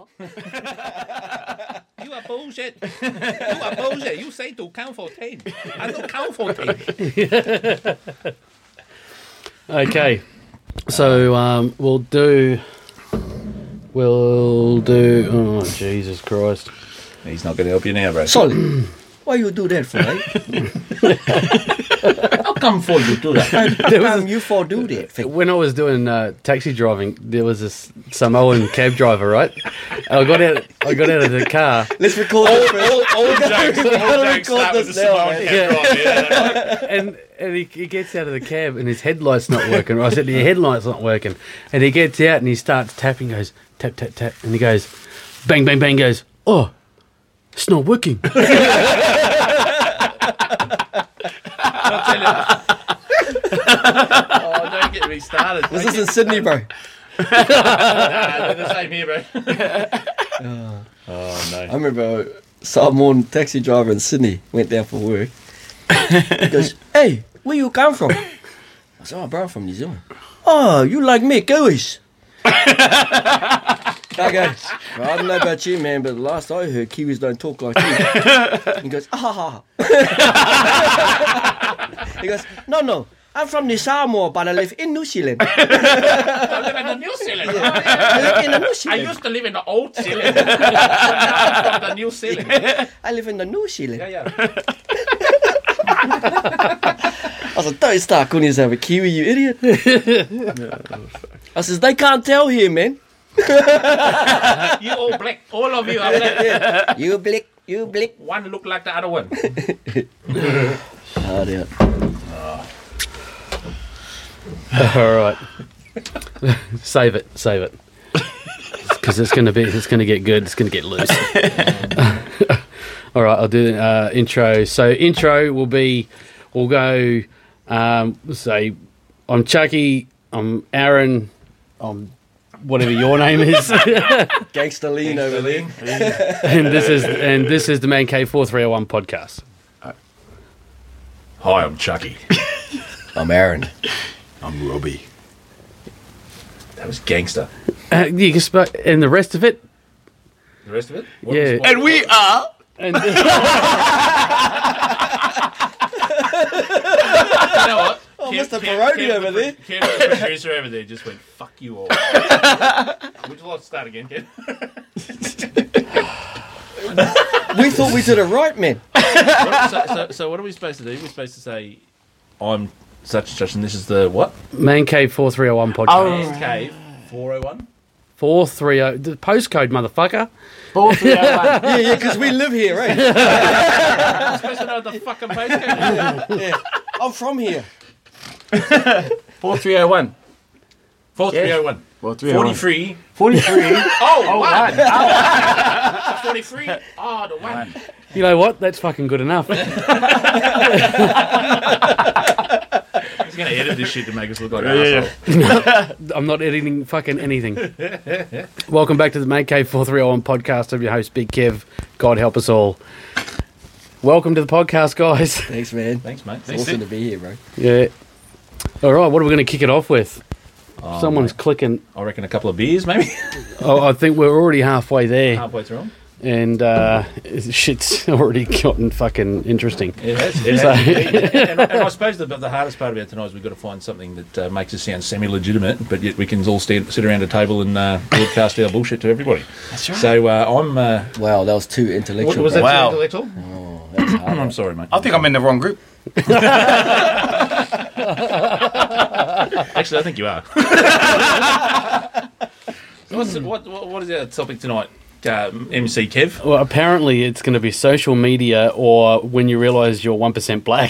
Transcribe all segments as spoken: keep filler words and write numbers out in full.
You are bullshit. You are bullshit. You say to count for ten. I don't count for ten. Okay. So um, we'll do... We'll do... Oh, Jesus Christ. He's not going to help you now, bro. Solid. Why you do that for, eh? How come for you do that? How come you for do that for? When I was doing uh, taxi driving, there was this Samoan cab driver, right? And I got out. I got out of the car. Let's record all, this first. all, all jokes, all gotta jokes record start with this the now, Samoan man. cab driver, yeah. and and he, he gets out of the cab and his headlight's not working. I said, your headlight's not working. And he gets out and he starts tapping, goes, tap, tap, tap. And he goes, bang, bang, bang, goes, oh, it's not working. I'll tell you. Oh, don't get me started. Was this in Sydney, bro? Nah, they're the same here, bro. Oh, Oh, no. I remember Samoan taxi driver in Sydney went down for work. He goes, hey, where you come from? I said, oh, bro, I'm from New Zealand. Oh, you like me, Kiwis? I go, well, I don't know about you, man, but last I heard, Kiwis don't talk like you. He goes, ah, ha, ha. He goes, no, no, I'm from the Samoa, but I live in New Zealand. I live in the New Zealand. I live in the New I Zealand. used to live in the old Zealand. Now I'm from the New Zealand. I live in the New Zealand. Yeah, yeah. I said, don't start calling yourself a Kiwi, you idiot. I says, they can't tell here, man. You all black. All of you are black. You blick, you blick. One look like the other one. Oh, dear. All right. Save it. Save it. Because it's going to be. It's going to get good. It's going to get loose. All right. I'll do the uh, intro. So intro will be. We'll go. Um, say, I'm Chucky. I'm Aaron. I'm whatever your name is. Gangster lean over there. and this is and this is the Man Cave four three oh one podcast. Hi, I'm Chucky. I'm Aaron. I'm Robbie. That was gangster. Uh, you can sp- and the rest of it. The rest of it? What Yeah. was- what- And we are. And You know what? Oh, Kev- Mister Kev- Parodi Kev, over the there. pro- Kev, the producer over there, just went, fuck you all. Would you like to start again, Kev? We thought we did it right, man. What- so, so, so what are we supposed to do? We're supposed to say, I'm such and such, and this is the what? Man Cave four three oh one podcast. S Cave four oh one? four three oh the postcode, motherfucker. four three oh one. Yeah, yeah, because we live here, right? I'm supposed to know what the fucking postcode is. Yeah. I'm from here. four three oh one. four three oh one. four three oh one. forty-three. forty-three. Oh, Oh, one. one. So forty-three. Oh, the one. You know what? That's fucking good enough. He's going to edit this shit to make us look like an asshole. I'm not editing fucking anything. Welcome back to the Man Cave four three oh one podcast. I'm your host, Big Kev. God help us all. Welcome to the podcast, guys. Thanks, man. Thanks, mate. It's awesome to be here, bro. Yeah. All right, what are we going to kick it off with? Oh, Someone's mate. clicking. I reckon a couple of beers, maybe. Oh, I think we're already halfway there. Halfway through 'em. And uh, shit's already gotten fucking interesting. It has. It So- has indeed. and, and I suppose the, the hardest part about tonight is we've got to find something that uh, makes us sound semi-legitimate, but yet we can all stand, sit around a table and uh, broadcast our bullshit to everybody. That's right. So uh, I'm... Uh, Wow, that was too what, intellectual. was that bro. Wow. too intellectual? Oh, that's hard. I'm sorry, mate. I think I'm in the wrong group. Actually, I think you are. So what's the, what, what, what is our topic tonight, uh, M C Kev? Well, apparently it's going to be social media or when you realise you're one percent black.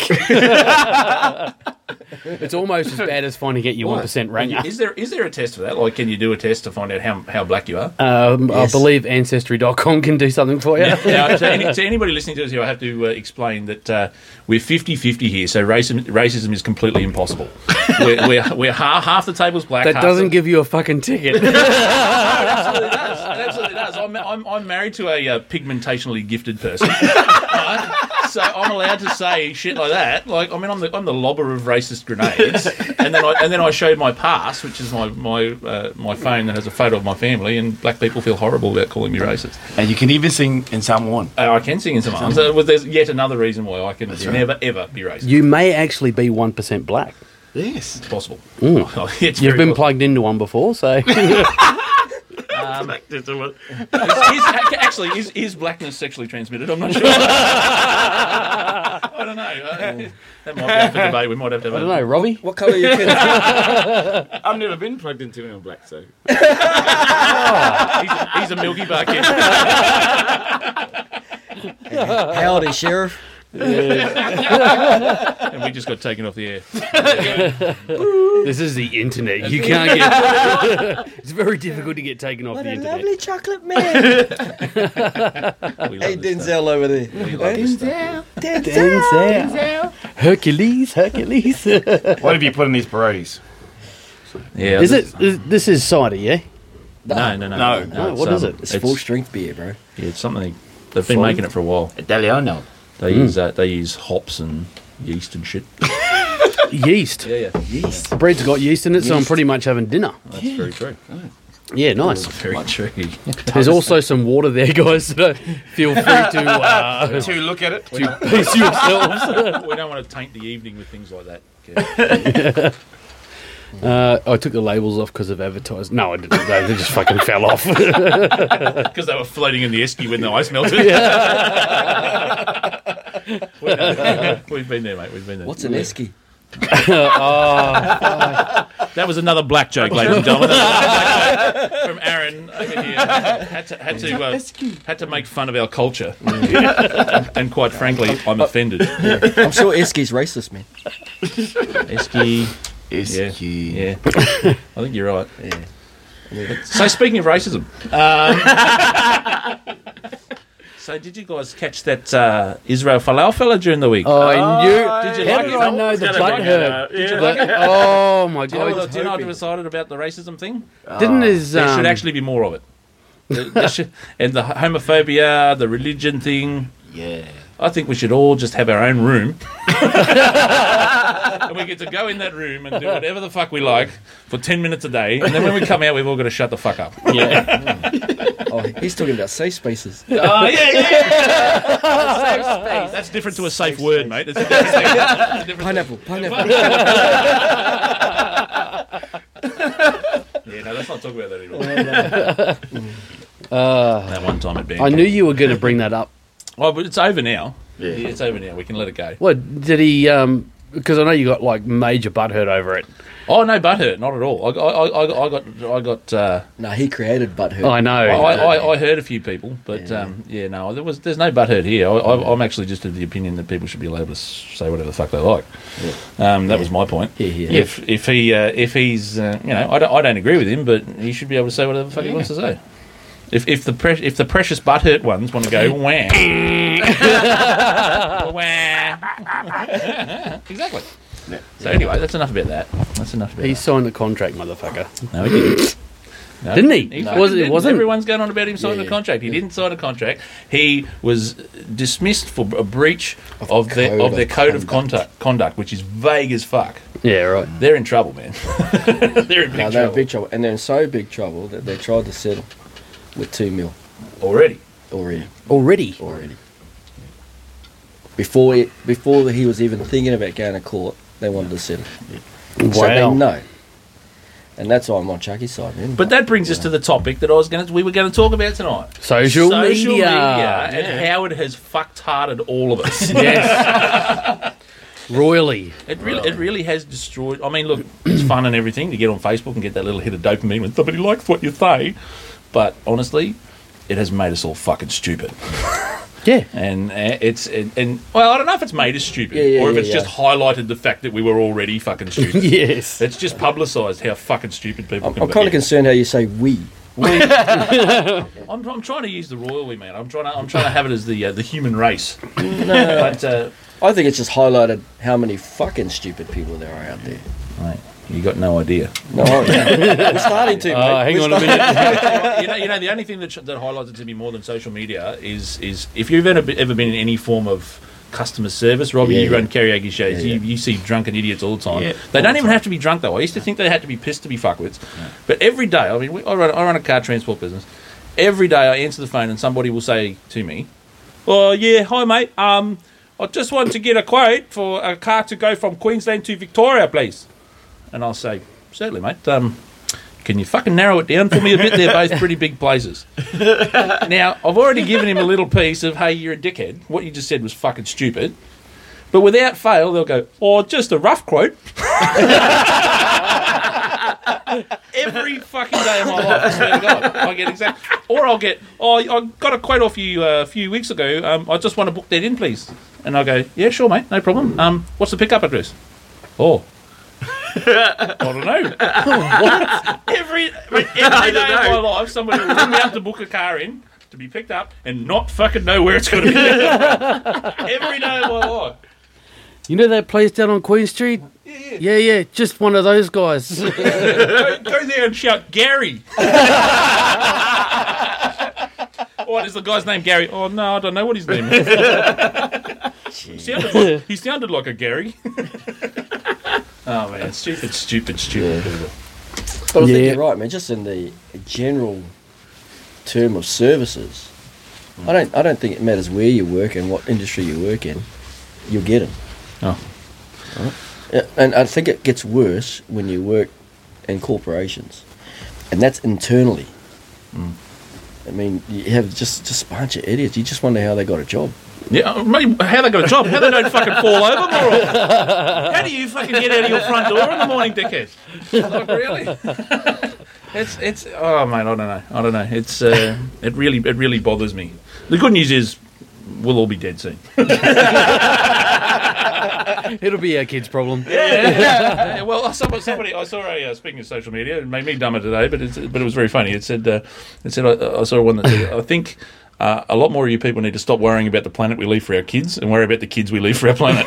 It's almost as bad as finding out you're one percent ranger. Is there is there a test for that? Like, can you do a test to find out how, how black you are? Um, Yes. I believe Ancestry dot com can do something for you. Now, to, any, to anybody listening to us here, I have to uh, explain that uh, we're fifty-fifty here, so racism, racism is completely impossible. We're, we're, we're half, half the table's black. That half doesn't the, give you a fucking ticket. It absolutely does. It absolutely does. I'm, I'm, I'm married to a uh, pigmentationally gifted person. Right? so I'm allowed to say shit like that. Like, I mean, I'm the I'm the lobber of racist grenades, and then I and then I showed my pass, which is my my uh, my phone that has a photo of my family, and black people feel horrible about calling me racist. And you can even sing in Samoan. Uh, I can sing in some arms. So there's yet another reason why I can never ever be racist. You may actually be one percent black. Yes. It's possible. Mm. It's You've very been possible. plugged into one before, so Um, is, is, actually, is, is blackness sexually transmitted? I'm not sure. I don't know. Uh, that might be up for debate. We might have to have I a- don't know, Robbie. What colour are your kids? I've never been plugged into anyone black, so. He's a, he's a Milky Bar kid. How old is Sheriff? And we just got taken off the air. This is the internet. You can't get. It's very difficult to get taken off What the a internet. lovely chocolate man. We love Hey, this stuff. Denzel over there. We love this stuff. Denzel. Hercules, Hercules. What have you put in these parodies? Yeah, Is this- it? Is, this is cider, yeah. No, no, no. No. No, it's, what is um, it? It's full strength beer, bro. Yeah, it's something they've been Full? making it for a while. Italiano. They use uh, they use hops and yeast and shit. Yeast. Yeah, yeah, Yeast. The bread's got yeast in it, so I'm pretty much having dinner. that's very true. Yeah, nice. Very true. There's also some water there, guys. So feel free to uh, To look at it. to pace yourselves. We don't want to taint the evening with things like that. Kev. Uh, I took the labels off because of advertised. No, I didn't. They, they just fucking fell off. Because they were floating in the esky when the ice melted. We know. We've been there, mate. We've been there. What's an esky? That was another black joke, ladies and gentlemen. That was another black joke from Aaron over here. Had to had to uh, had to make fun of our culture, and quite frankly, I'm offended. I'm sure esky's racist, man. Esky, Esky. yeah, I think you're right. Yeah. So speaking of racism, um, so did you guys catch that uh, Israel Folau fella during the week? Oh, I knew. Did you How like did it? I know the It's butt gonna hurt? go, yeah. But- oh my Do you know, god! what, do you know what I decided about the racism thing? Didn't his There um, should actually be more of it. There- there should- and the homophobia, the religion thing. Yeah. I think we should all just have our own room. And we get to go in that room and do whatever the fuck we like for ten minutes a day. And then when we come out, we've all got to shut the fuck up. Yeah. Oh, he's talking about safe spaces. Oh, yeah, yeah. Safe space. That's different to a safe word, mate. It's a different thing. It's a different Pineapple, pineapple. Yeah, no, let's not talk about that anymore. uh, That one time at band. I knew you were going to bring that up. Oh, but it's over now. Yeah. It's over now. We can let it go. What did he? Um, because I know you got like major butthurt over it. Oh no, butthurt, not at all. I, I, I, I got, I got. Uh, No, he created butthurt. Oh, I know. I, I, I heard a few people, but yeah, um, yeah no, there was, there's no butthurt here. I, I, I'm actually just of the opinion that people should be able to say whatever the fuck they like. Um, that was my point. Yeah, yeah. If if he uh, if he's uh, you know I don't, I don't agree with him, but he should be able to say whatever the fuck he wants to say. If if the pre- if the precious butthurt ones want to go wah, wah. Exactly. Yeah. So anyway, that's enough about that. That's enough about He that. signed the contract, motherfucker. No, he didn't. No, Didn't he? fucking Was it- didn't. wasn't- Everyone's going on about him signing Yeah, the yeah. contract. He didn't sign a contract. He was dismissed for a breach of, Of their code of their of code of conduct. conduct, conduct, which is vague as fuck. Yeah, right. They're in trouble, man. They're in big No, they're trouble in big trouble. And they're in so big trouble that they tried to settle with two mil already. already. Already. Already. Before it, before he was even thinking about going to court, they wanted to settle. So they Wow. know. And that's why I'm on Chucky's side, man. But that brings us to the topic that I was going to we were going to talk about tonight. Social, Social media. and how it has fucked hearted all of us. Yes. Royally. It really, it really has destroyed. I mean, look, it's fun and everything to get on Facebook and get that little hit of dopamine when somebody likes what you say, but honestly, it has made us all fucking stupid. Yeah. And uh, it's and, and well, I don't know if it's made us stupid Yeah, yeah, or if yeah, it's yeah. just highlighted the fact that we were already fucking stupid. Yes. It's just publicised how fucking stupid people I'm, can I'm be. kind of concerned how you say we. I'm, I'm trying to use the royal we, man. I'm trying to I'm trying to have it as the uh, the human race. But uh, I think it's just highlighted how many fucking stupid people there are out there. mate, you got no idea. No, we're starting to. Uh, mate. hang We're on a starting- minute. you know, you know, the only thing that, that highlights it to me more than social media is is if you've ever, ever been in any form of customer service. Robbie, Yeah, you yeah. run karaoke shows. Yeah, You, yeah. you see drunken idiots all the time. Yeah, they all don't the even time. have to be drunk, though. I used to think they had to be pissed to be fuckwits. But every day, I mean, we, I, run, I run a car transport business. Every day I answer the phone and somebody will say to me, "Oh, yeah, hi, mate. Um, I just wanted to get a quote for a car to go from Queensland to Victoria, please." And I'll say, "Certainly, mate. Um, can you fucking narrow it down for me a bit? They're both pretty big places." Now, I've already given him a little piece of, "Hey, you're a dickhead. What you just said was fucking stupid." But without fail, they'll go, "Oh, just a rough quote." Every fucking day of my life, I swear to God, I get exact. Or I'll get, "Oh, I got a quote off you uh, a few weeks ago. Um, I just want to book that in, please." And I go, "Yeah, sure, mate, no problem. Um, what's the pickup address?" "Oh, I don't know." What? Every every day of my life, somebody will ring me up to book a car in to be picked up and not fucking know where it's going to be. Every day of my life. You know that place down on Queen Street? Yeah, Yeah, yeah, just one of those guys. Go, go there and shout, "Gary." What is the guy's name? Gary? "Oh, no, I don't know what his name is." he, sounded like, he sounded like a Gary. Oh, man. Stupid, stupid, stupid people. But I Yeah. think you're right, man. Just in the general term of services, I don't. I don't think it matters where you work and what industry you work in. You'll get them. Oh. Yeah, and I think it gets worse when you work in corporations, and that's internally. I mean, you have just just a bunch of idiots. You just wonder how they got a job. Yeah, uh, mate, how they got a job? How they don't fucking fall over more often? How do you fucking get out of your front door in the morning, dickhead? Like, really? It's it's oh mate, I don't know, I don't know. It's uh, it really it really bothers me. The good news is we'll all be dead soon. It'll be our kids' problem. Yeah, well, somebody, somebody I saw a uh, speaking of social media, it made me dumber today, but it's but it was very funny. It said uh, it said I, I saw one that said, "I think uh, a lot more of you people need to stop worrying about the planet we leave for our kids and worry about the kids we leave for our planet."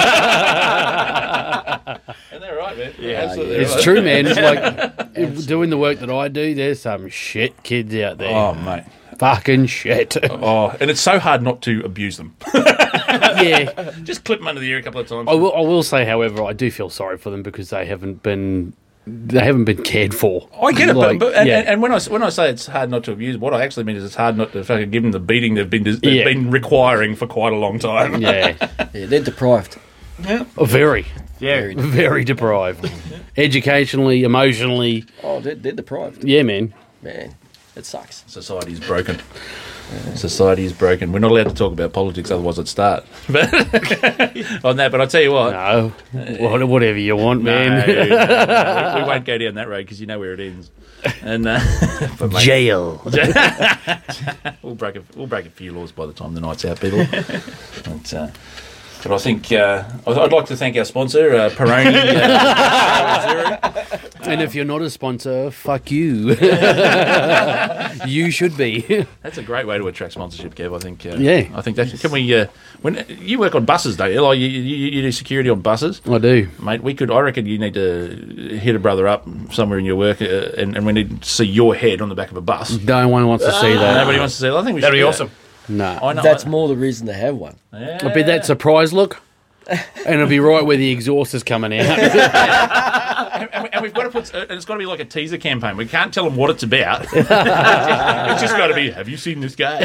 And they're right, man. Yeah, absolutely It's right. true, man. It's like doing the work that I do, there's some shit kids out there. Oh, mate. Fucking shit. Oh, and it's so hard not to abuse them. Yeah. Just clip them under the ear a couple of times. I will, I will say, however, I do feel sorry for them because they haven't been they haven't been cared for. I get it, Like, but, but and, yeah. and, and when I when I say it's hard not to abuse, what I actually mean is it's hard not to fucking give them the beating they've been they've Yeah. been requiring for quite a long time. Yeah. Yeah, they're deprived. Oh, very, Very. very deprived. Educationally, emotionally. Oh, they're, they're deprived. Yeah, man. Man, it sucks. Society is broken. Society is broken. We're not allowed to talk about politics, otherwise I'd start. But on that, but I'll tell you what. No. What- Whatever you want, No, man. no, no, we, we won't go down that road because you know where it ends. And uh, but mate, Jail. we'll break a, we'll break a few laws by the time the night's out, people. But, uh, but I think uh, I'd I'd like to thank our sponsor, uh, Peroni. Uh, And if you're not a sponsor, fuck you. You should be. That's a great way to attract sponsorship, Kev. I think. Uh, Yeah. I think that can we. Uh, when you work on buses, don't you? Like you, you, you do security on buses. I do. Mate, we could. I reckon you need to hit a brother up somewhere in your work, uh, and, and we need to see your head on the back of a bus. No one wants to see that. Nobody wants to see. That. I think we That'd should be do awesome. No. That. I know. That's more the reason to have one. Yeah. I bet that surprise look. And it'll be right where the exhaust is coming out. And, and, we, and we've got to put. Uh, and it's got to be like a teaser campaign. We can't tell them what it's about. It's just got to be. Have you seen this guy?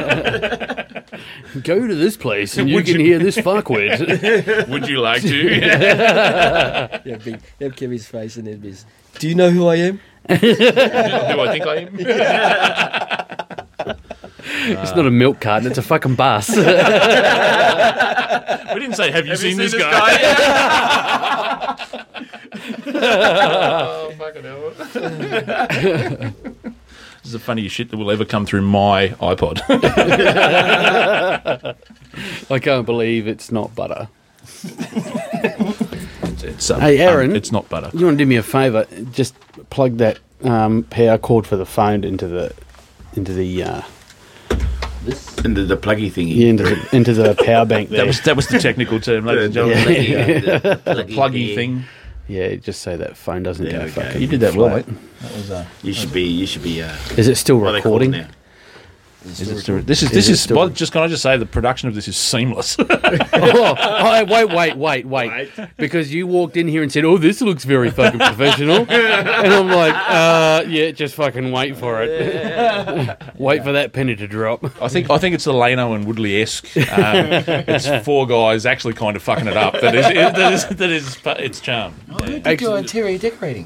Go to this place and you Would can you- hear this fuckwit. Would you like to? Yeah, big, have Kevin's face and it'd be, do you know who I am? Do I think I am? It's not a milk carton, it's a fucking bus. We didn't say. Have you, seen, this guy? Oh, fucking hell. This is the funniest shit that will ever come through my iPod. I can't believe it's not butter. It's, it's, um, Hey, Aaron. um, it's not butter. You want to do me a favour? Just plug that um, power cord for the phone into the into the uh, Into the pluggy thingy. yeah, into the into the power bank there. That was that was the technical term, ladies and gentlemen. Yeah. The pluggy thing. Yeah, just so that phone doesn't There go we go. fucking You did that well, flat. mate. That was. Uh, You should be. You should be. Uh, Is it still what are they called recording? now? Is it still, this is this it is. still- Well, just can I just say the production of this is seamless. oh, oh, wait, wait, wait, wait. Because you walked in here and said, "Oh, this looks very fucking professional," and I'm like, uh, "Yeah, just fucking wait for it. Wait for that penny to drop." I think I think it's the Leno and Woodley esque. Um, it's four guys actually kind of fucking it up. That is that is, that is its charm. Yeah. Your interior decorating.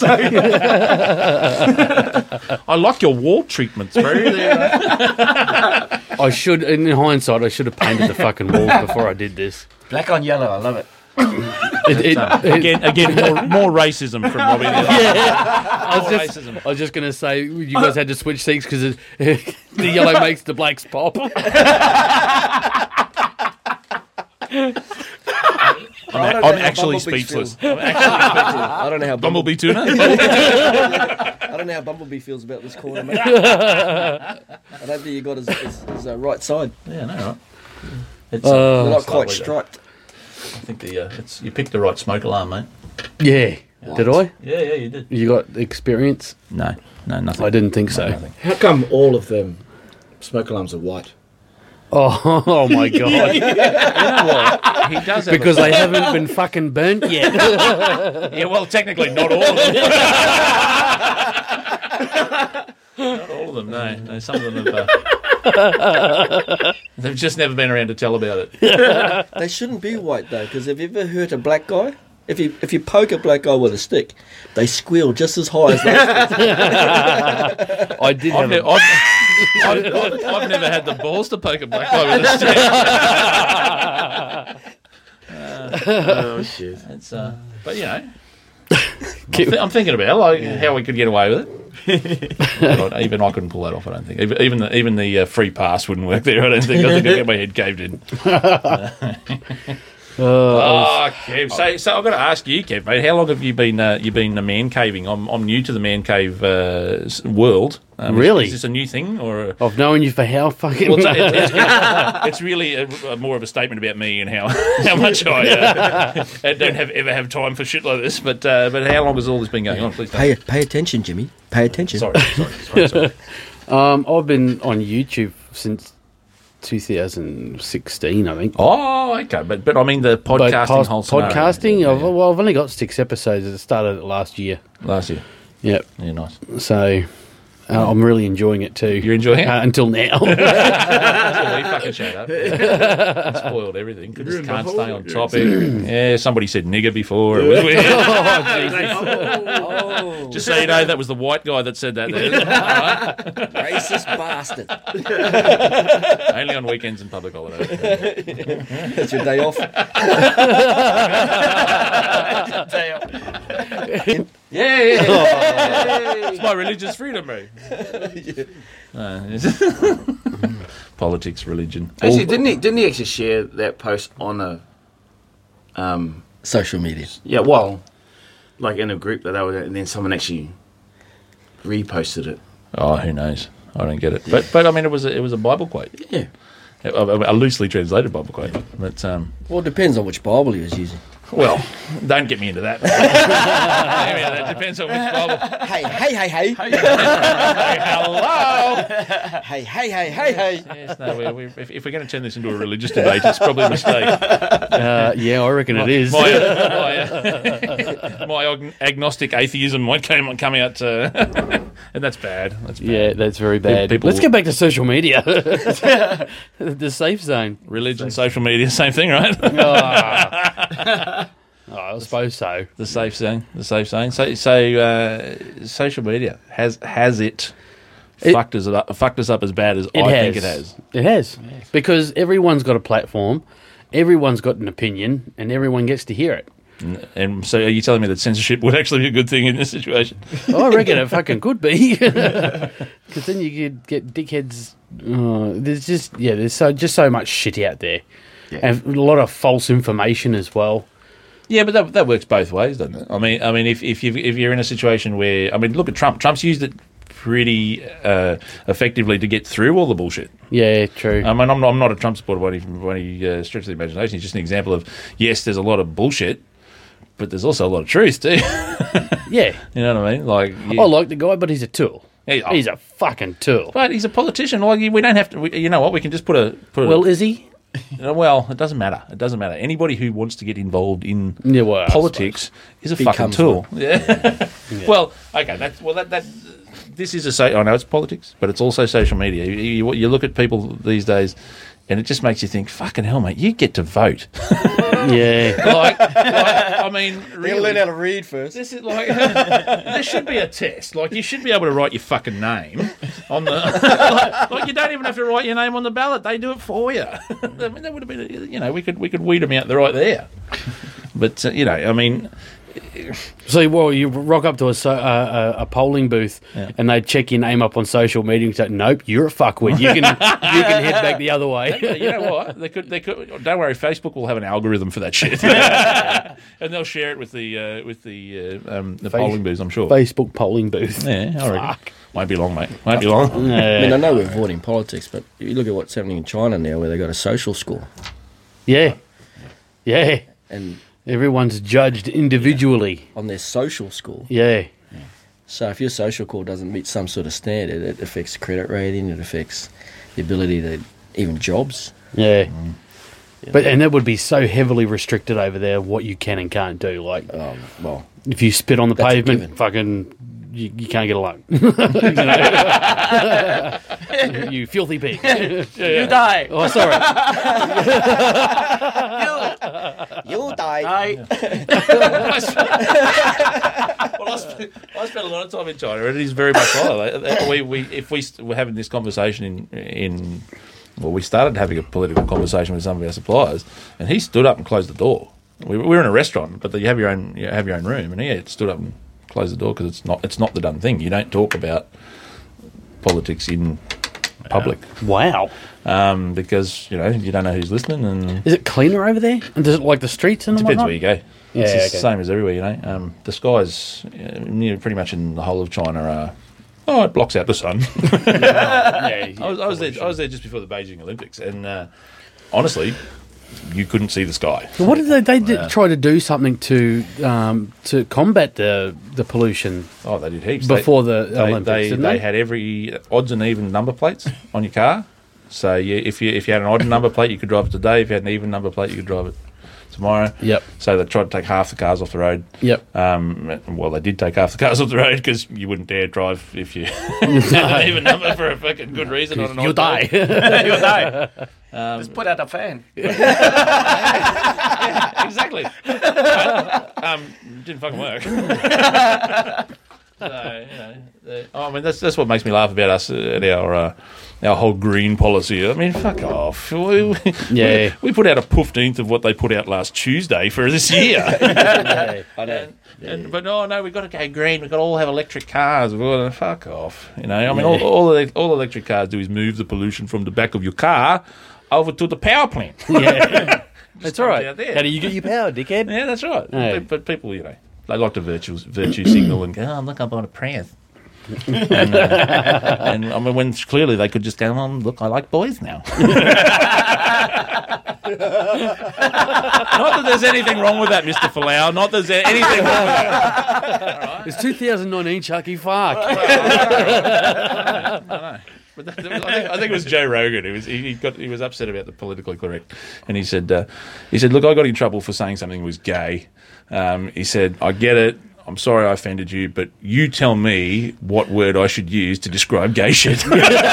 I like your wall treatments, bro. They're, I should, in hindsight, I should have painted the fucking walls before I did this. Black on yellow, I love it. It, it, it, Again, again, more, more racism from Robbie. I was More just, racism. I was just going to say you guys had to switch seats because the yellow makes the blacks pop. I don't know I'm how actually bumblebees speechless. feel. I'm actually I don't know how Bumblebee. Bumblebee tuna. I don't know how Bumblebee feels about this corner, mate. I don't think you got his, his, his uh, right side. Yeah, no, right. It's, Uh, They're not it's quite lovely, though. striped. I think the uh, it's you picked the right smoke alarm, mate. Yeah. Did I? Yeah, yeah, you did. You got experience? No, no, nothing. I didn't think so. Nothing. How come all of them smoke alarms are white? Oh, oh my God. You know what? He does have Because a, they haven't been fucking burnt yet. yeah, well, technically not all of them. Not all of them. No, no. Some of them have. Uh, they've just never been around to tell about it. They shouldn't be white though, because have you ever hurt a black guy? If you if you poke a black guy with a stick, they squeal just as high as that. I did I've, have ne- a... I've, I've, I've, I've never had the balls to poke a black guy with a stick. Oh, shit. It's, uh, but you know, I'm, th- I'm thinking about like how we could get away with it. God, even I couldn't pull that off. I don't think. Even even the, even the uh, free pass wouldn't work there. I don't think. I think I'd get my head caved in. Uh, Oh, Kev. So, so I've got to ask you, Kev, mate. How long have you been uh, you been uh, man caving? I'm I'm new to the man cave uh, s- world. Um, Really? Is this a new thing or? A, I've known you for how fucking... well, it's, it's, it's, it's really a, a more of a statement about me and how how much I, uh, I don't have ever have time for shit like this. But uh, but how long has all this been going on? Please don't. pay pay attention, Jimmy. Pay attention. Sorry, sorry, sorry, sorry. Um, I've been on YouTube since two thousand sixteen, I think. Oh, okay. But but I mean the But podcasting past- whole scenario. podcasting, Yeah, I've, yeah. well, I've only got six episodes. It started last year. Last year. Yep. Yeah, nice. So uh, I'm really enjoying it too. You're enjoying it? Uh, until now. Well, you fucking showed up. You spoiled everything. Just can't stay on topic. Yeah, somebody said nigger before. It was weird. Oh, Just so you know, that was the white guy that said that. There. racist bastard. Only on weekends and public holidays. That's your day off. Yeah, yeah, yeah. It's my religious freedom, bro. Uh, it's- Politics, religion. Actually, didn't he? Didn't he actually share that post on a? Um, Social media. yeah, well, like in a group that they were, and then someone actually reposted it. Oh, who knows? I don't get it. But but I mean, it was a, it was a Bible quote, Yeah. a, a- a loosely translated Bible quote. But um, Well, it depends on which Bible he was using. well, don't get me into that. I mean, that depends on which Bible. Hey, hey, hey, hey. Hey, hello. Hey, hey, hey, hey, hey. Yes, no, we, we, if, if we're going to turn this into a religious debate, it's probably a mistake. uh, yeah, I reckon it is. My, my, uh, my ag- agnostic atheism might come, come out, uh, and that's bad. That's bad. Yeah, that's very bad. People- Let's get back to social media. The safe zone. Religion, social media, same thing, right? Oh. Oh, I suppose so. The safe zone, the safe zone. So, so uh, social media has has it, It- fucked us up, fucked us up as bad as It I has. think it has. It has. Because everyone's got a platform, everyone's got an opinion, and everyone gets to hear it. And, and so, are you telling me that censorship would actually be a good thing in this situation? Oh, I reckon it fucking could be. Because then you could get dickheads. Oh, there's just, yeah, there's so just so much shit out there. Yeah. And a lot of false information as well. Yeah, but that that works both ways, doesn't it? I mean, I mean, if if you if you're in a situation where, I mean, look at Trump. Trump's used it pretty uh, effectively to get through all the bullshit. Yeah, true. I mean, I'm not, I'm not a Trump supporter by any, by any uh, stretch of the imagination. He's just an example of, yes, there's a lot of bullshit, but there's also a lot of truth too. yeah. You know what I mean? Like, you, I like the guy, but he's a tool. He- oh, He's a fucking tool. but he's a politician. Like we don't have to. We, you know what? We can just put a put. Well, a, is he? Uh, Well, it doesn't matter. It doesn't matter. Anybody who wants to get involved in Yeah, well, I politics is a fucking Becomes tool. Yeah. Well, okay. That's well. That that this is a. So, I know it's politics, but it's also social media. You, you, you look at people these days, and it just makes you think, "Fucking hell, mate! You get to vote." Yeah. like, like, I mean, You really. learn how to read first. This is like there should be a test. Like you should be able to write your fucking name on the. like, like you don't even have to write your name on the ballot. They do it for you. I mean, that would have been. You know, we could we could weed them out there right there. But uh, you know, I mean, So, well, you rock up to a so, uh, a, a polling booth, Yeah. and they check your name up on social media and say, "Nope, you're a fuckwit. You can you can head back the other way." you know what? They could. They could. Don't worry. Facebook will have an algorithm for that shit, and they'll share it with the uh, with the uh, um, the Face- polling booths. I'm sure. Facebook polling booth. Yeah, I reckon. Won't be long, mate. Won't be long. I mean, I Yeah, know we're avoiding politics, but you look at what's happening in China now, where they got a social score, yeah, yeah. and Everyone's judged individually. on their social score. Yeah, So if your social score doesn't meet some sort of standard, it affects credit rating. It affects the ability to even jobs. yeah. But and that would be so heavily restricted over there. What you can and can't do. Like Um, well, if you spit on the That's a pavement, given. fucking. You, you can't get a lung. You know? You filthy pig. You die. Oh, sorry. you'll die. Die. Well, I spent, I spent a lot of time in China, and it is very much like that. We, we, if we st- were having this conversation in, in, well, we started having a political conversation with some of our suppliers, and he stood up and closed the door. We, we were in a restaurant, but you have your own, you have your own room, and he had stood up and closed the door because it's not, it's not the done thing. You don't talk about politics in public Wow. um, because you know you don't know who's listening, and Is it cleaner over there? And does it like the streets and depends whatnot? where you go. Yeah, it's the okay. same as everywhere, you know. Um, the skies, uh, near pretty much in the whole of China, are oh, it blocks out the sun. Yeah, I was, I was there. I was there just before the Beijing Olympics, and uh, honestly, you couldn't see the sky. So what did they? They did Yeah. try to do something to um, to combat the the pollution Oh, they did heaps before they, the they, Olympics, They, didn't they they? had every odds and even number plates on your car. So you, if you if you had an odd number plate, you could drive it today. If you had an even number plate, you could drive it tomorrow. Yep. So they tried to take half the cars off the road. Yep. Um, well, they did take half the cars off the road because you wouldn't dare drive if you had an even number for a fucking good reason. On an You'll odd die. plate. You die. Um, Just put out a fan. exactly. um, didn't fucking work. so, you know, the- I mean, that's that's what makes me laugh about us and our uh, our whole green policy. I mean, fuck off. We, we, Yeah. we put out a fifteenth of what they put out last Tuesday for this year. Yeah. I know. And, and, but no, no, we've got to go green. We've got to all have electric cars. We've got to fuck off. You know, I mean, all, all, ele- all electric cars do is move the pollution from the back of your car over to the power plant. Yeah. That's comes right. out there. How do you get your power, dickhead? Yeah, that's right. Yeah. But, but people, you know, they like to virtue, virtue signal and go, oh, look, I'm on a Prius. and, uh, and I mean, when clearly they could just go, oh, look, I like boys now. Not that there's anything wrong with that, Mister Falau. Not that there's anything wrong with that. It's two thousand nineteen, Chucky. Fuck. I know. But that, that was, I, think, I think it was Joe Rogan. He was he, he got he was upset about the politically correct, and he said uh, he said, look, I got in trouble for saying something was gay. Um, he said, I get it. I'm sorry I offended you, but you tell me what word I should use to describe gay shit.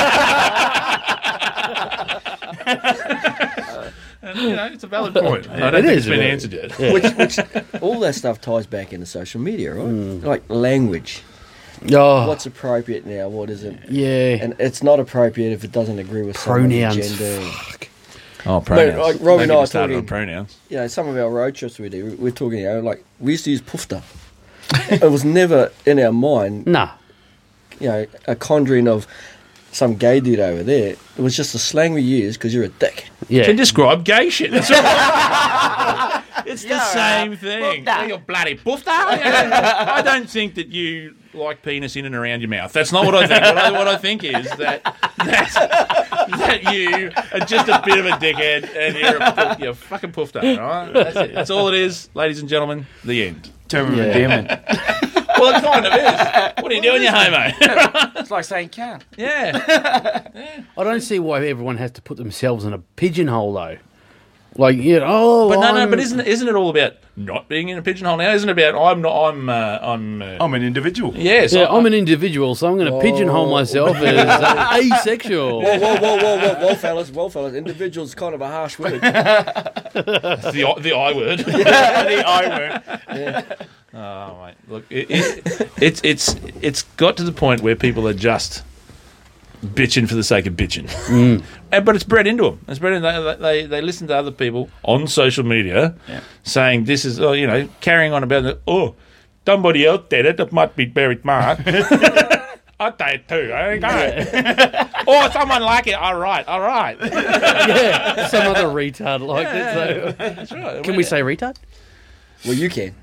And, you know, it's a valid point. I don't It think is it's been a- answered yet. which, which all that stuff ties back into social media, right? Like language. Oh, What's appropriate now? What isn't? yeah. And it's not appropriate if it doesn't agree with Pronouns. someone's gender. Fuck. Oh, pronouns. like, Rob and Don't get I me started talking- on pronouns. You know, some of our road trips we do, we're talking, you know, like we used to use pufta. It was never in our mind, Nah. you know, a conjuring of some gay dude over there. It was just a slang we used because you're a dick. Yeah. Can describe gay shit. That's right. It's the same thing. Buffda. You're bloody buffda. I don't think that you like penis in and around your mouth. That's not what I think. What I, what I think is that, that that you are just a bit of a dickhead and you're a, puff- you're a fucking puffda. Right? That's it. That's all it is, ladies and gentlemen. The end. Term of Yeah. endearment. Well, it kind of is. What are you doing, you homo? It's like saying can. Yeah. I don't see why everyone has to put themselves in a pigeonhole, though. Like, you know, oh, But no, no. I'm- But isn't isn't it all about not being in a pigeonhole now? Isn't it about I'm not? I'm. Uh, I'm. Uh, I'm an individual. yes. Yeah, I- I'm an individual, so I'm going to pigeonhole myself as uh, asexual. Whoa, whoa, whoa, whoa, whoa, whoa, fellas, whoa, fellas. Individual's kind of a harsh word. the the I word. The I word. Oh mate, look, it, it, it's it's it's got to the point where people are just bitching for the sake of bitching, Mm. and, but it's bred into them. It's bred in, they, they they listen to other people on social media Yeah. saying this is oh, you know carrying on about it. Oh, somebody else did it. It might be Barrett Mark. I did it too. I go. Oh, someone like it. All right, all right. Yeah, some other retard like it. So. That's right. Can we say retard? Well, you can.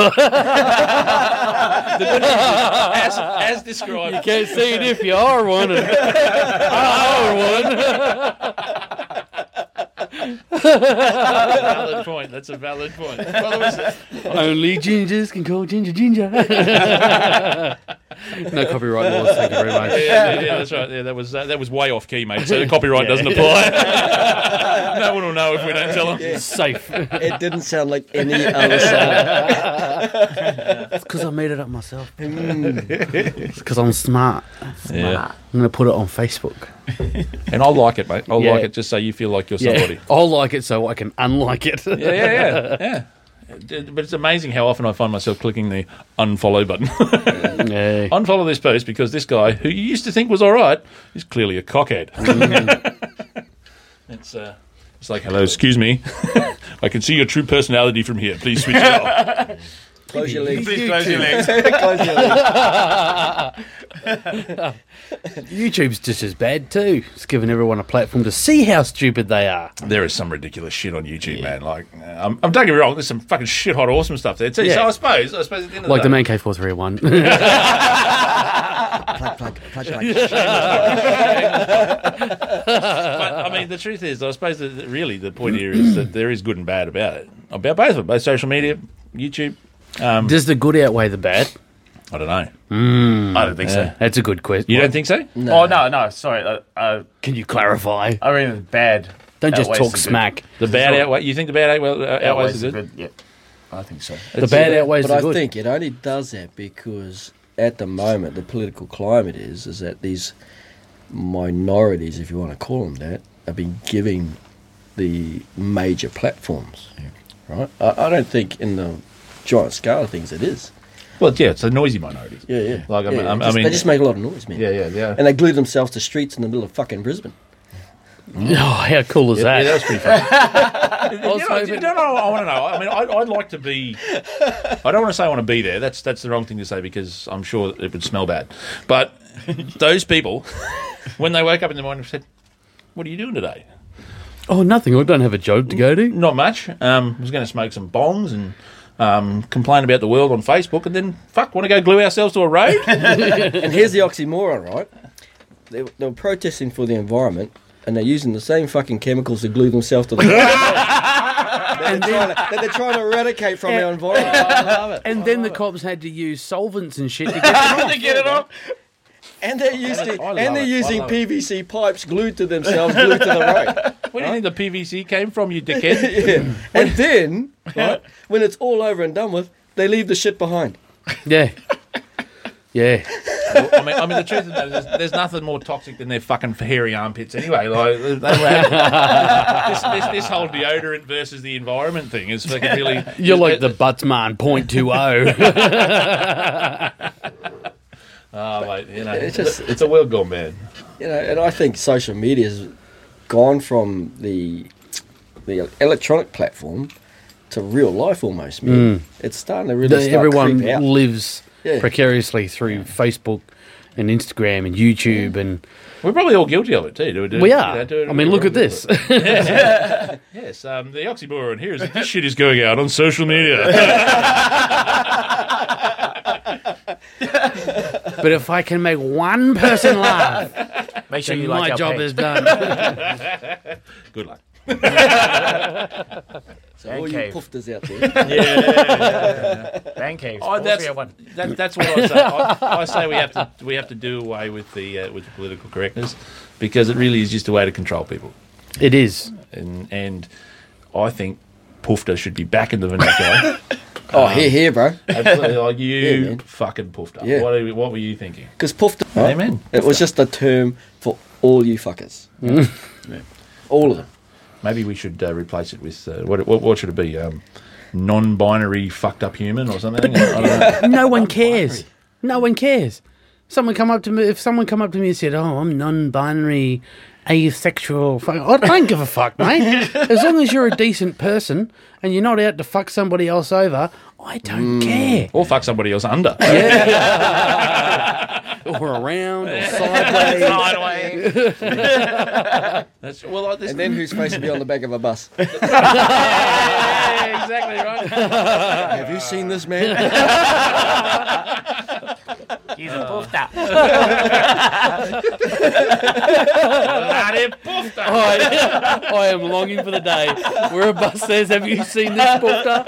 as, as described? Can't see it if you are one. And Valid point. That's a valid point. Well, it was, Only gingers can call ginger ginger. No copyright laws. Thank you very much. Yeah, yeah, yeah, that's right. Yeah, that was uh, that was way off key, mate. So the copyright doesn't apply. No one will know if we don't tell them. Safe. It didn't sound like any other song. It's because I made it up myself. It's because I'm smart. Yeah, I'm going to put it on Facebook. and I like it, mate. I Yeah. like it just so you feel like you're Yeah. somebody. I'll like it so I can unlike it. Yeah, yeah, yeah, yeah. But it's amazing how often I find myself clicking the unfollow button. Yeah. Unfollow this post because this guy, who you used to think was all right, is clearly a cockhead. it's uh, it's like, hello, excuse me. I can see your true personality from here. Please switch it off. Close your legs. Please close your legs. Close your legs. YouTube's just as bad too. It's giving everyone a platform to see how stupid they are. There is some ridiculous shit on YouTube, man. Like, uh, I'm, I'm don't get me wrong. There's some fucking shit hot awesome stuff there too. Yeah. So I suppose, I suppose at the end of Like the the day, Man K four three one. Plug, plug, plug, plug. But, I mean, the truth is, I suppose that that really the point here is that there is good and bad about it, about both of them, both social media, YouTube. Um, Does the good outweigh the bad? I don't know. I don't think so. That's a good question. You don't think so? Oh no, no, sorry. Uh, uh, Can you clarify? I mean, it's bad. Don't just outweighs talk the good. smack. The bad outweigh. You think the bad outweigh, uh, outweighs Outweighs the the good? good. Yeah, I think so. The bad outweighs But the I good. think it only does that because at the moment the political climate is is that these minorities, if you want to call them that, have been giving the major platforms. Right? I, I don't think in the giant scale of things it is. Well, yeah, it's a noisy minority. Yeah, yeah. Like, I Yeah, mean- I they just- mean- they just make a lot of noise, man. Yeah, yeah, yeah. And they glue themselves to streets in the middle of fucking Brisbane. Oh, how cool is Yeah, that? yeah, that was pretty funny. I was you know, hoping- you don't know, I want to know. I mean, I'd, I'd like to be. I don't want to say I want to be there. That's that's the wrong thing to say because I'm sure it would smell bad. But those people, when they woke up in the morning and said, "What are you doing today?" Oh, nothing. I don't have a job to go to. Not much. Um, I was going to smoke some bongs and um, complain about the world on Facebook, and then fuck, want to go glue ourselves to a road? And here's the oxymoron, right? They, they were protesting for the environment, and they're using the same fucking chemicals to glue themselves to the road. that, they're trying to, that they're trying to eradicate from our environment. I love it. And then the cops had to use solvents and shit to get them off. To get it off. And they're using I love and they're it. I using love P V C pipes glued to themselves, glued to the road. Where do you think the P V C came from, you dickhead? Yeah. And then, right, when it's all over and done with, they leave the shit behind. Yeah. Yeah. Well, I mean, I mean, the truth of the matter is, there's, there's nothing more toxic than their fucking hairy armpits. Anyway, like they were having- this, this, this whole deodorant versus the environment thing is fucking really. You're like the Buttsman point two oh. Oh, mate, you know, It's it's, just- it's a world gone mad. You know, and I think social media's gone from the the electronic platform to real life almost, man. It's starting to really start Everyone creep out. lives Yeah. precariously through Facebook and Instagram and YouTube, and We're probably all guilty of it too. Do, do, we you are. know, do- I mean, do- look do- at this. Yes, um, the oxymoron here is that this shit is going out on social media. But if I can make one person laugh, Make sure then you my like our job page. is done. Good luck. So Man all you cave. poofters out there. Man caves. Oh, that's, one. that, that's what I say. I, I say we have to we have to do away with the uh, with the political correctness because it really is just a way to control people. It is. And and I think poofter should be back in the vernacular. Oh, here, here, bro. Absolutely, like you Yeah, man. fucking poofter. Yeah. What, are, you- what were you thinking? Because poofter, right? Amen. It was just a term for all you fuckers. Yeah. All of them. Maybe we should uh, replace it with uh, what, what? What should it be? Um, non-binary fucked up human or something? I don't know. No one cares. No one cares. Someone come up to me. If someone come up to me and said, "Oh, I'm non-binary, asexual," fuck, I don't give a fuck, mate. As long as you're a decent person and you're not out to fuck somebody else over, I don't care. Or fuck somebody else under. Or around, or sideways. Sideways. That's, well, like this, And then who's supposed to be on the back of a bus? yeah, exactly right. Have you seen this man? He's a poofter. Bloody poofter. I, I am longing for the day where a bus says, "Have you seen this poofter?"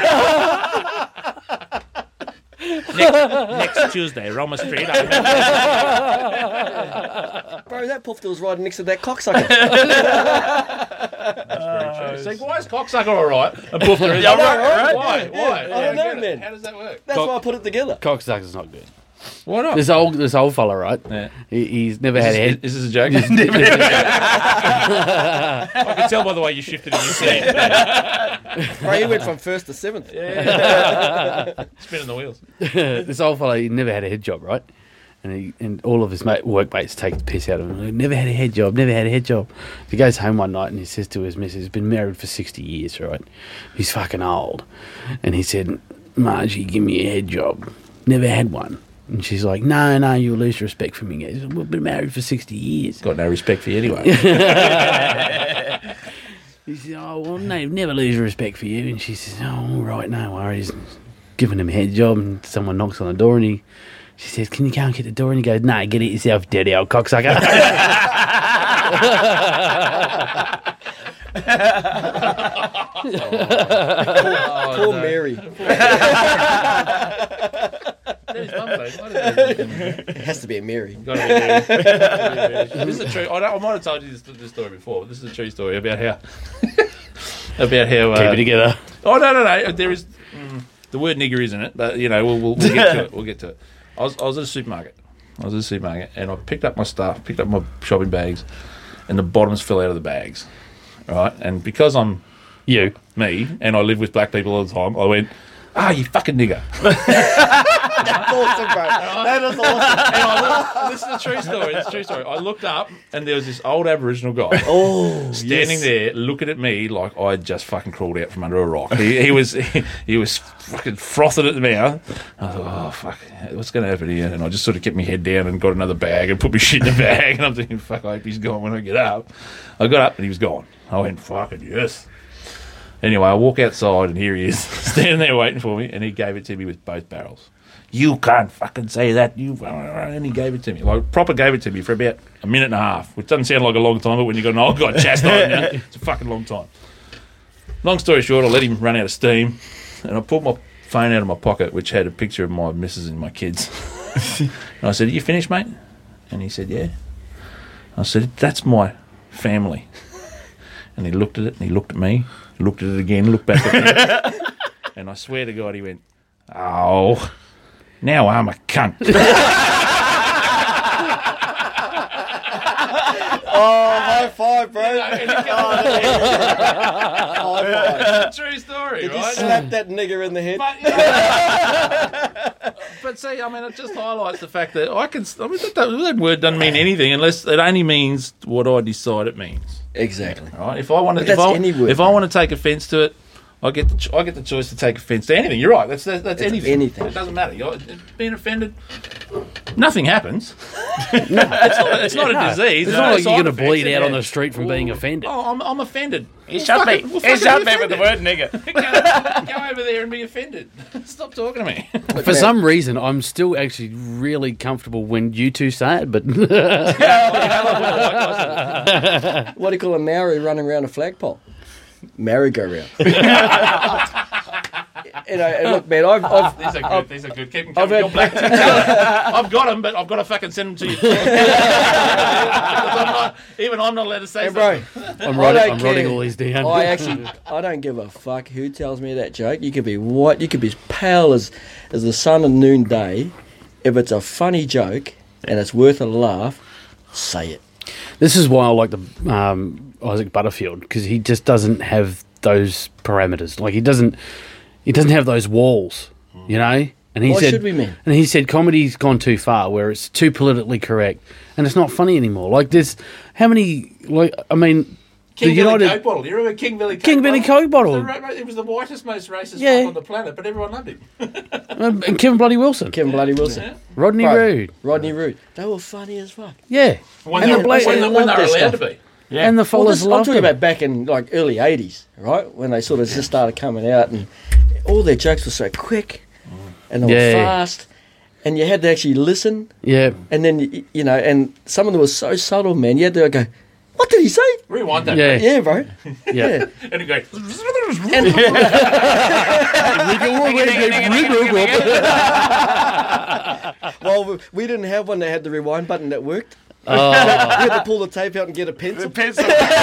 next, next Tuesday, Roma Street. I Bro, that poofter was riding next to that cocksucker. See, why is cocksucker all right? And poofter is Yeah, all right, right, right? Why? yeah, Why? yeah. I don't know, get it. man. How does that work? That's why I put it together. Cocksucker's not good. Why not? This old, this old fella, right? Yeah. He, he's never had a Is, head. is this a joke? I can tell by the way you shifted in your seat. Bro, he went from first to seventh. Spinning the wheels. This old fella, he never had a head job, right? And he, and all of his mate, workmates take the piss out of him. Like, never had a head job, never had a head job. He goes home one night and he says to his missus, he's been married for sixty years, right? He's fucking old. And he said, "Margie, give me a head job." Never had one. And she's like, "No, no, you'll lose respect for me." He goes, "We've been married for sixty years. Got no respect for you anyway. He said, "Oh, well, no, never lose respect for you." And she says, "Oh, all right, no worries." Giving him a head job, and someone knocks on the door, and he, she says, "Can you go and get the door?" And he goes, "No, get it yourself, dirty old cocksucker." Poor Mary. It has to be a Mary. Gotta be very- this is a true. I, don't, I might have told you this, this story before, but this is a true story about how about how. Uh, Keep it together. Oh no, no, no! There is mm, the word nigger is in it, but you know we'll, we'll, we'll get to it. We'll get to it. I was I was at a supermarket. I was at a supermarket, and I picked up my stuff, picked up my shopping bags, and the bottoms fell out of the bags. Right, and because I'm You. me and I live with black people all the time, I went, "Ah, you fucking nigger." That's awesome, bro. That is awesome. And I looked, this is a true story. It's a true story. I looked up and there was this old Aboriginal guy Oh, standing yes. there, looking at me like I'd just fucking crawled out from under a rock. He, he was he, he was fucking frothing at the mouth. I thought, oh fuck, what's going to happen here? And I just sort of kept my head down and got another bag and put my shit in the bag. And I'm thinking, fuck, I hope he's gone when I get up. I got up and he was gone. I went, fucking yes. Anyway, I walk outside and here he is standing there waiting for me, and he gave it to me with both barrels. You can't fucking say that. You and he gave it to me, like proper gave it to me for about a minute and a half, which doesn't sound like a long time, but when you got an old guy chastising you, it's a fucking long time. Long story short, I let him run out of steam, and I pulled my phone out of my pocket, which had a picture of my missus and my kids. And I said, "Are you finished, mate?" And he said, "Yeah." I said, "That's my family." And he looked at it, and he looked at me, looked at it again, looked back at me, and I swear to God, he went, "Oh, now I'm a cunt." Oh, high five, bro. High five. True story, Did you right? slap that nigger in the head? But, yeah. But see, I mean, it just highlights the fact that I can. I mean, that, that word doesn't mean anything unless it only means what I decide it means. Exactly. Right? If I want to, But if that's I, any word, if I man. want to take offence to it, I get the ch- I get the choice to take offence to anything. You're right. That's that's, that's It's anything. anything. It doesn't matter. You're being offended. Nothing happens. it's not. It's not a disease. It's There's not no like you're going to side bleed effects. out on the street from being offended. Oh, I'm, I'm offended. He Well, shot me. fucking- well, He fucking shot be me with the offended. word nigger. go, go over there and be offended. Stop talking to me. For some reason, I'm still actually really comfortable when you two say it, but What do you call a Maori running around a flagpole? Merry-go-round. You know, and look, man, I've, I've, These are good. These are good. Keep them I've coming. had- You're black. I've got them, but I've got to fucking send them to you. Because I'm not, even I'm not allowed to say hey, bro, something. I'm writing, don't I'm writing care. all these down. I actually, I don't give a fuck who tells me that joke. You could be white, you could be as pale as, as the sun of noonday. If it's a funny joke and it's worth a laugh, say it. This is why I like the um, Isaac Butterfield, because he just doesn't have those parameters. Like he doesn't, he doesn't have those walls, you know. And he Why said, should we, man? And he said, comedy's gone too far, where it's too politically correct, and it's not funny anymore. Like there's how many? Like I mean, King the Billy United Coke bottle. You remember King Billy Coke King Billy Coke bottle. It was, the, ra- it was the whitest, most racist Yeah. fuck on the planet, but everyone loved him. um, and Kevin Bloody Wilson, Kevin Bloody Wilson. Yeah. Rodney Bro, Rood, Rodney Rood. They were funny as fuck. yeah, When and they the were Bla- when, I they- when they love were that allowed stuff. to be. and the Well, followers this, I'm loved talking him. about back in like early eighties, right? When they sort of just started coming out and all their jokes were so quick and they Yeah. were fast and you had to actually listen Yeah, and then, you, you know, and some of them were so subtle, man. You had to go, what did he say? Rewind that. yeah, Yeah, bro. yeah. Yeah. And it goes. Well, we, we didn't have one that had the rewind button that worked. Oh. We had to pull the tape out and get a pencil. Pencil.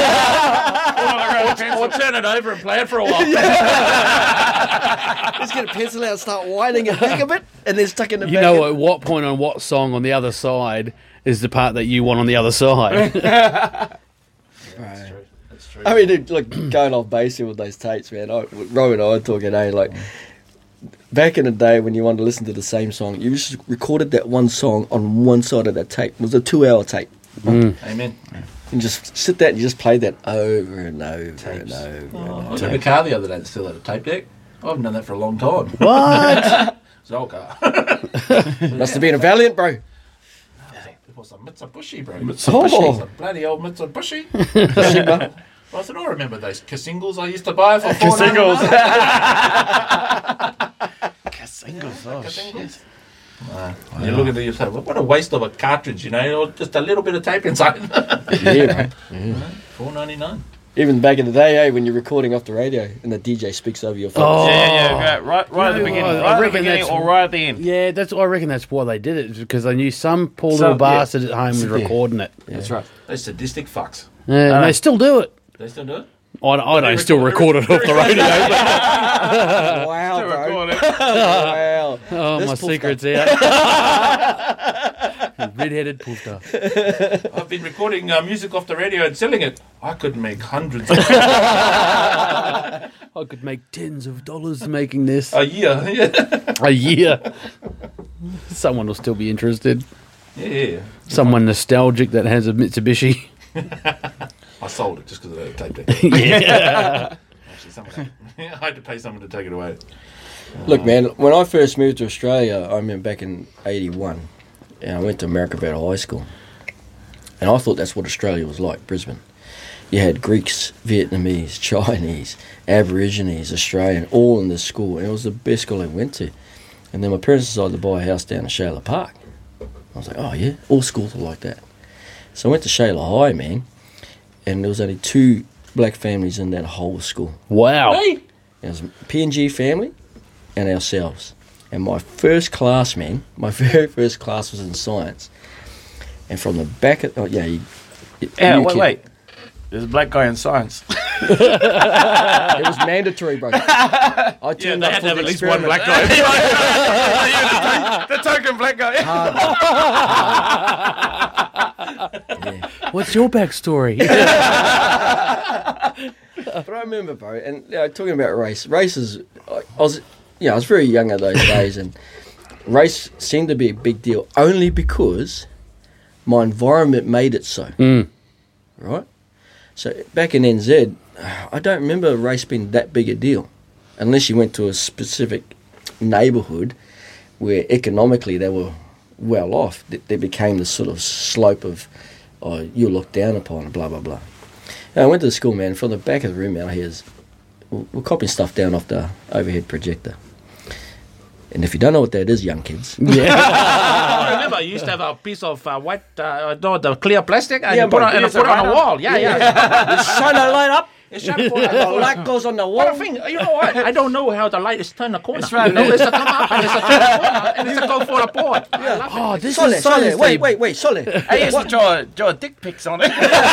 Or turn it over and play it for a while. Just get a pencil out and start winding it back a bit and then stuck in the You back. know at what point on what song on the other side is the part that you want on the other side? That's true. That's true. I mean, dude, look, going off base here with those tapes, man. I, Rob and I were talking, eh? Like, back in the day when you wanted to listen to the same song, you just recorded that one song on one side of that tape. It was a two-hour tape. Amen. And just sit there and you just play that over and over Tapes. and over. Oh, and I took a car the other day that still had a tape deck. I haven't done that for a long time. What? It's an old car. over. Must have been a Valiant, bro. It was a Mitsubishi, bro. Oh. Mitsubishi. A bloody old Mitsubishi. Sigma. I said, I remember those Casingles I used to buy for four Casingles. Casingles. Oh, shit. Uh, You look at it, you say, well, what a waste of a cartridge, you know, or just a little bit of tape inside. Yeah, bro. Four ninety nine. Even back in the day, eh, when you're recording off the radio and the D J speaks over your phone. Oh. Yeah, yeah, yeah, right, right at the know beginning, what? I right at the reckon beginning, that's- or right at the end. Yeah, that's. I reckon that's why they did it, because they knew some poor Some- little yeah. bastard at home was recording it. That's right. Those sadistic fucks. Yeah, and they still do it. They still do it? I, I don't still record it off the radio. But, Wow, Still bro. recording. Wow. oh, This my poofter. secret's out. Red-headed poofter. I've been recording uh, music off the radio and selling it. I could make hundreds of I could make tens of dollars making this a year. Yeah. a year. Someone will still be interested. Yeah. Someone nostalgic that has a Mitsubishi. I sold it just because of the tape deck. Yeah. Actually, someone had, I had to pay someone to take it away. Look, man, when I first moved to Australia, I remember back in eighty-one, and I went to America Battle High School. And I thought that's what Australia was like, Brisbane. You had Greeks, Vietnamese, Chinese, Aborigines, Australian, all in this school. And it was the best school I went to. And then my parents decided to buy a house down in Shayla Park. I was like, oh, yeah, all schools are like that. So I went to Shayla High, man, and there was only two black families in that whole school. Wow. Hey! It was a P N G family and ourselves. And my first class, man, my very first class was in science. And from the back of, oh, yeah, you, you, Yeah, you wait, kid- wait. There's a black guy in science. It was mandatory, bro. I Yeah, turned they up had for to have the at least one experiment. black guy. The token black guy. Yeah. What's your backstory? But I remember, bro, and you know, talking about race, race is, I, I was, you know, I was very young in those days, and race seemed to be a big deal only because my environment made it so. Mm. Right? So back in N Z, I don't remember race being that big a deal. unless you went to a specific neighbourhood where economically they were well off, th- there became this sort of slope of, oh, you're looked down upon, blah, blah, blah. And I went to the school, man. From the back of the room out here's, we're, we're copying stuff down off the overhead projector. And if you don't know what that is, young kids, I remember you used to have a piece of uh, white, uh, no, the clear plastic, and Yeah, you put, but it, and you it's put it a on a right wall. Yeah, yeah. you shine a light up, It's shut for and the light goes on the But the wall. thing, you know what? I don't know how the light is turned the corner. That's right, You know, man. it's a come up and it's a turn the corner and it's a go for the board. I love Oh, it. this Solid, is solid. science. Wait, wait, wait, solid. I used to what, draw, draw dick pics on it.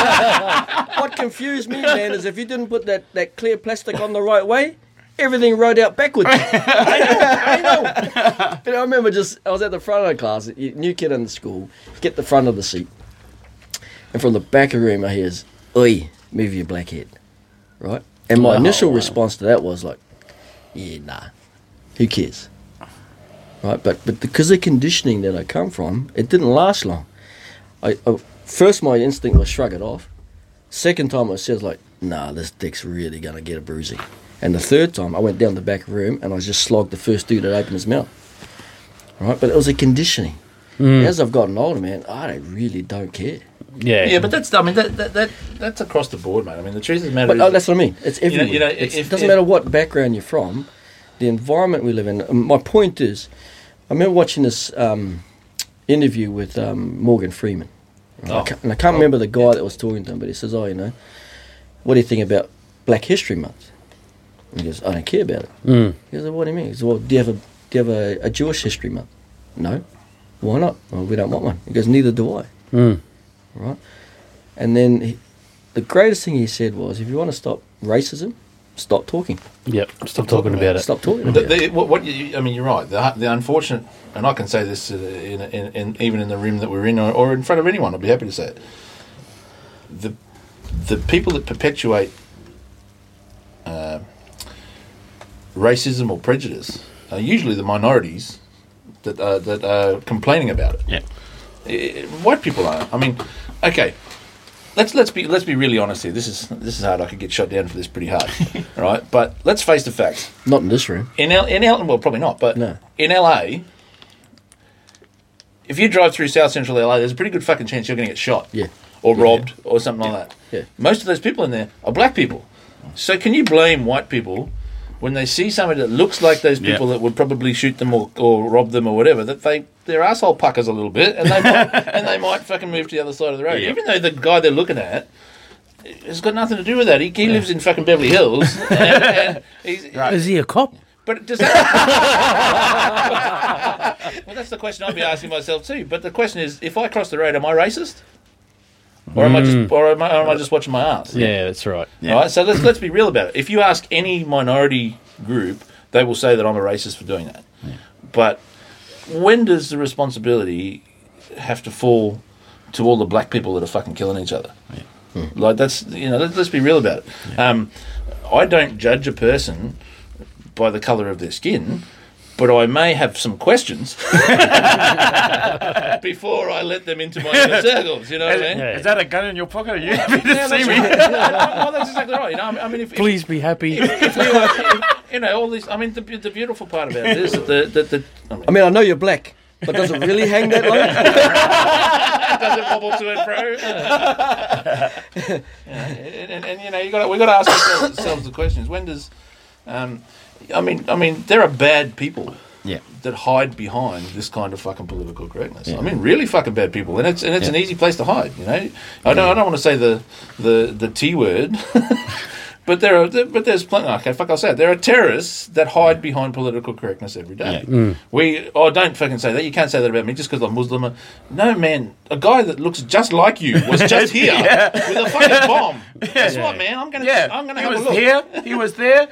what confused me, man, is if you didn't put that, that clear plastic on the right way, everything rode out backwards. I know, I know. But I remember just, I was at the front of the class, a new kid in the school, get the front of the seat. And from the back of the room, I hears, oi, move your black head. Right? And my Oh, initial wow. response to that was like, yeah, nah, who cares? Right? But but because of the conditioning that I come from, it didn't last long. I, I First, my instinct was shrug it off. Second time, I said like, nah, this dick's really going to get a bruising. And the third time, I went down the back room and I just slogged the first dude that opened his mouth. Right? But it was a conditioning. As I've gotten older, man, I don't, really don't care. Yeah. Yeah, but that's, I mean, that, that, that that's across the board, mate. I mean, the truth of the matter But is... oh, that's what I mean. It's know- everywhere. you know, It's- if- it doesn't if- matter what background you're from, the environment we live in. um, My point is, I remember watching this um, interview with um, Morgan Freeman. Right? Oh. I can't, and I can't remember the guy that was talking to him, but he says, oh, you know, what do you think about Black History Month? And he goes, I don't care about it. Mm. He goes, what do you mean? He goes, well, do you have a, do you have a, a Jewish History Month? No. Why not? Well, we don't want one. He goes, neither do I. Mm. Right? And then he, the greatest thing he said was, if you want to stop racism, stop talking. Yep. Stop talking about it. Stop talking The, about it. the, what, what you, I mean, you're right. The, the unfortunate, and I can say this uh, in, in, in, even in the room that we're in, or, or in front of anyone, I'd be happy to say it. The, the people that perpetuate uh, racism or prejudice are usually the minorities that uh, that are complaining about it. Yeah. Eh, white people aren't. I mean, okay. Let's let's be let's be really honest here. This is this is hard. I could get shot down for this pretty hard, right? But let's face the facts. Not in this room. In L, in L, well, probably not. But No. in L A, if you drive through South Central L A, there's a pretty good fucking chance you're going to get shot, Yeah. or Yeah. robbed, or something like that. Yeah. Most of those people in there are black people. So can you blame white people when they see somebody that looks like those people Yeah. that would probably shoot them or, or rob them or whatever, that they their asshole puckers a little bit and they might, and they might fucking move to the other side of the road, Yeah. even though the guy they're looking at has got nothing to do with that. He, he lives in fucking Beverly Hills, and, and he's, Is he a cop? but does that? Well, that's the question I'd be asking myself too. But the question is, if I cross the road, am I racist, or am I just, or am I, or am I just watching my ass? Yeah, that's right. Yeah. Right. So let's let's be real about it. If you ask any minority group, they will say that I'm a racist for doing that. But when does the responsibility have to fall to all the black people that are fucking killing each other? Like that's you know let's, let's be real about it. Um, I don't judge a person by the colour of their skin, but I may have some questions before I let them into my inner circles. You know what I mean? Yeah. Is that a gun in your pocket? Are you happy to Yeah, see that's me? right. Well, that's exactly right. You know, I mean, I mean if, if, Please be happy. if we were, if, you know, all this. I mean, the, the beautiful part about it is that the the, the I mean, I mean, I know you're black, but does it really hang that low? does it wobble to and fro? Yeah, and, and, and you know, you got we got to ask ourselves, ourselves the questions. When does, um, I mean, I mean, there are bad people. Yeah. That hide behind this kind of fucking political correctness. I mean, really fucking bad people, and it's and it's an easy place to hide. You know, I don't I don't want to say the the the T word, but there are but there's plenty. Okay, fuck, I'll say it. There are terrorists that hide behind political correctness every day. We oh don't fucking say that. You can't say that about me just because I'm Muslim. No man, a guy that looks just like you was just here with a fucking bomb. Guess what, man? I'm gonna Yeah. I'm gonna he have was a look. here. He was there.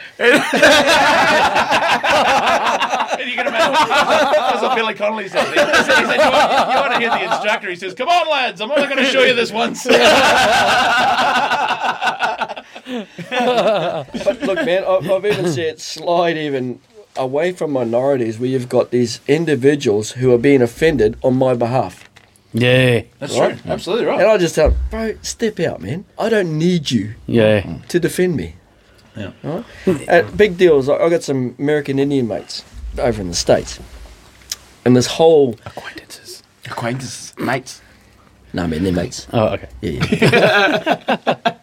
And you can imagine, that's what Billy Connolly said. He said, he said you, want, you want to hear the instructor? He says, "Come on, lads, I'm only going to show you this once." But look, man, I've, I've even seen it slide even away from minorities where you've got these individuals who are being offended on my behalf. Yeah. That's Right. true. Absolutely right. And I just tell them, bro, step out, man. I don't need you Yeah. to defend me. Yeah. Right? Uh, big deal is I I got some American Indian mates over in the States. And this whole... Acquaintances. Acquaintances, mates. No, I mean, they're mates. Oh, okay. Yeah, yeah.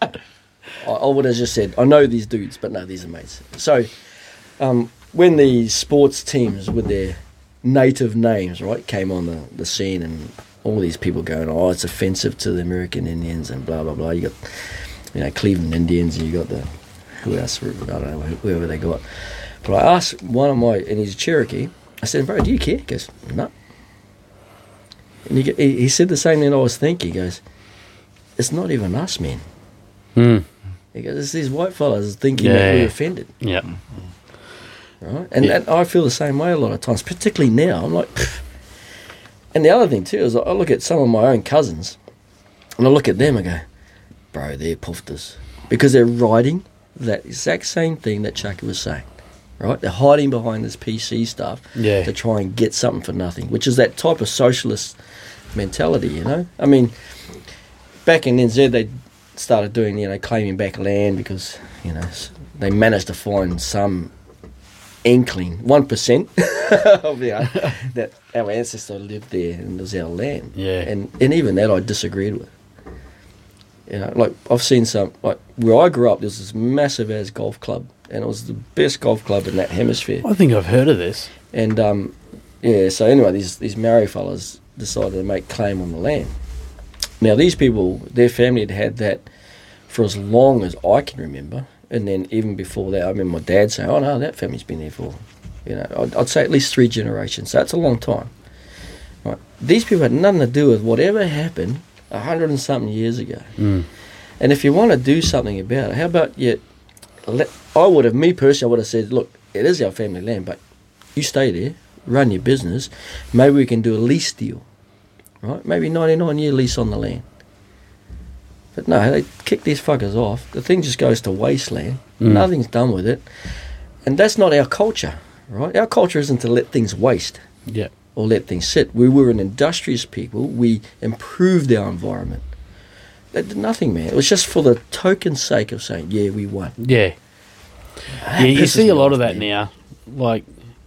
I, I would have just said, I know these dudes, but no, these are mates. So, um, when the sports teams with their native names, right, came on the, the scene and all these people going, oh, it's offensive to the American Indians and blah, blah, blah. You got, you know, Cleveland Indians and you got the, who else, I don't know, whoever they got. But I asked one of my, and he's a Cherokee, I said, bro, do you care? He goes, no. And he, he, he said the same thing I was thinking. He goes, it's not even us, man. Hmm. He goes, it's these white fellas thinking Yeah. that we're offended. Yeah. Right? And, Yeah. and I feel the same way a lot of times, particularly now. I'm like, pfft. And the other thing too is I look at some of my own cousins and I look at them and go, bro, they're poofters. Because they're writing that exact same thing that Chucky was saying. Right? They're hiding behind this P C stuff Yeah. to try and get something for nothing, which is that type of socialist mentality, you know? I mean, back in N Z, they started doing, you know, claiming back land because, you know, s- they managed to find some inkling, one percent of, you know, that our ancestor lived there and it was our land. Yeah. And, and even that I disagreed with. You know, like, I've seen some, like, where I grew up, there was this massive ass golf club, and it was the best golf club in that hemisphere. I think I've heard of this. And um, yeah, so anyway, these these Maori fellas decided to make claim on the land. Now these people, their family had had that for as long as I can remember, and then even before that, I remember my dad saying, "Oh no, that family's been there for, you know, I'd, I'd say at least three generations." So that's a long time. Right? These people had nothing to do with whatever happened a hundred and something years ago. Mm. And if you want to do something about it, how about you? Let, I would have, me personally, I would have said, look, it is our family land, but you stay there, run your business. Maybe we can do a lease deal, right? Maybe ninety-nine year lease on the land. But no, they kick these fuckers off. The thing just goes to wasteland. Mm. Nothing's done with it. And that's not our culture, right? Our culture isn't to let things waste Yeah. or let things sit. We were an industrious people. We improved our environment. They did nothing, man. It was just for the token sake of saying, yeah, we won. Yeah. That Yeah, you pisses see me a lot off, of that man. now. Like,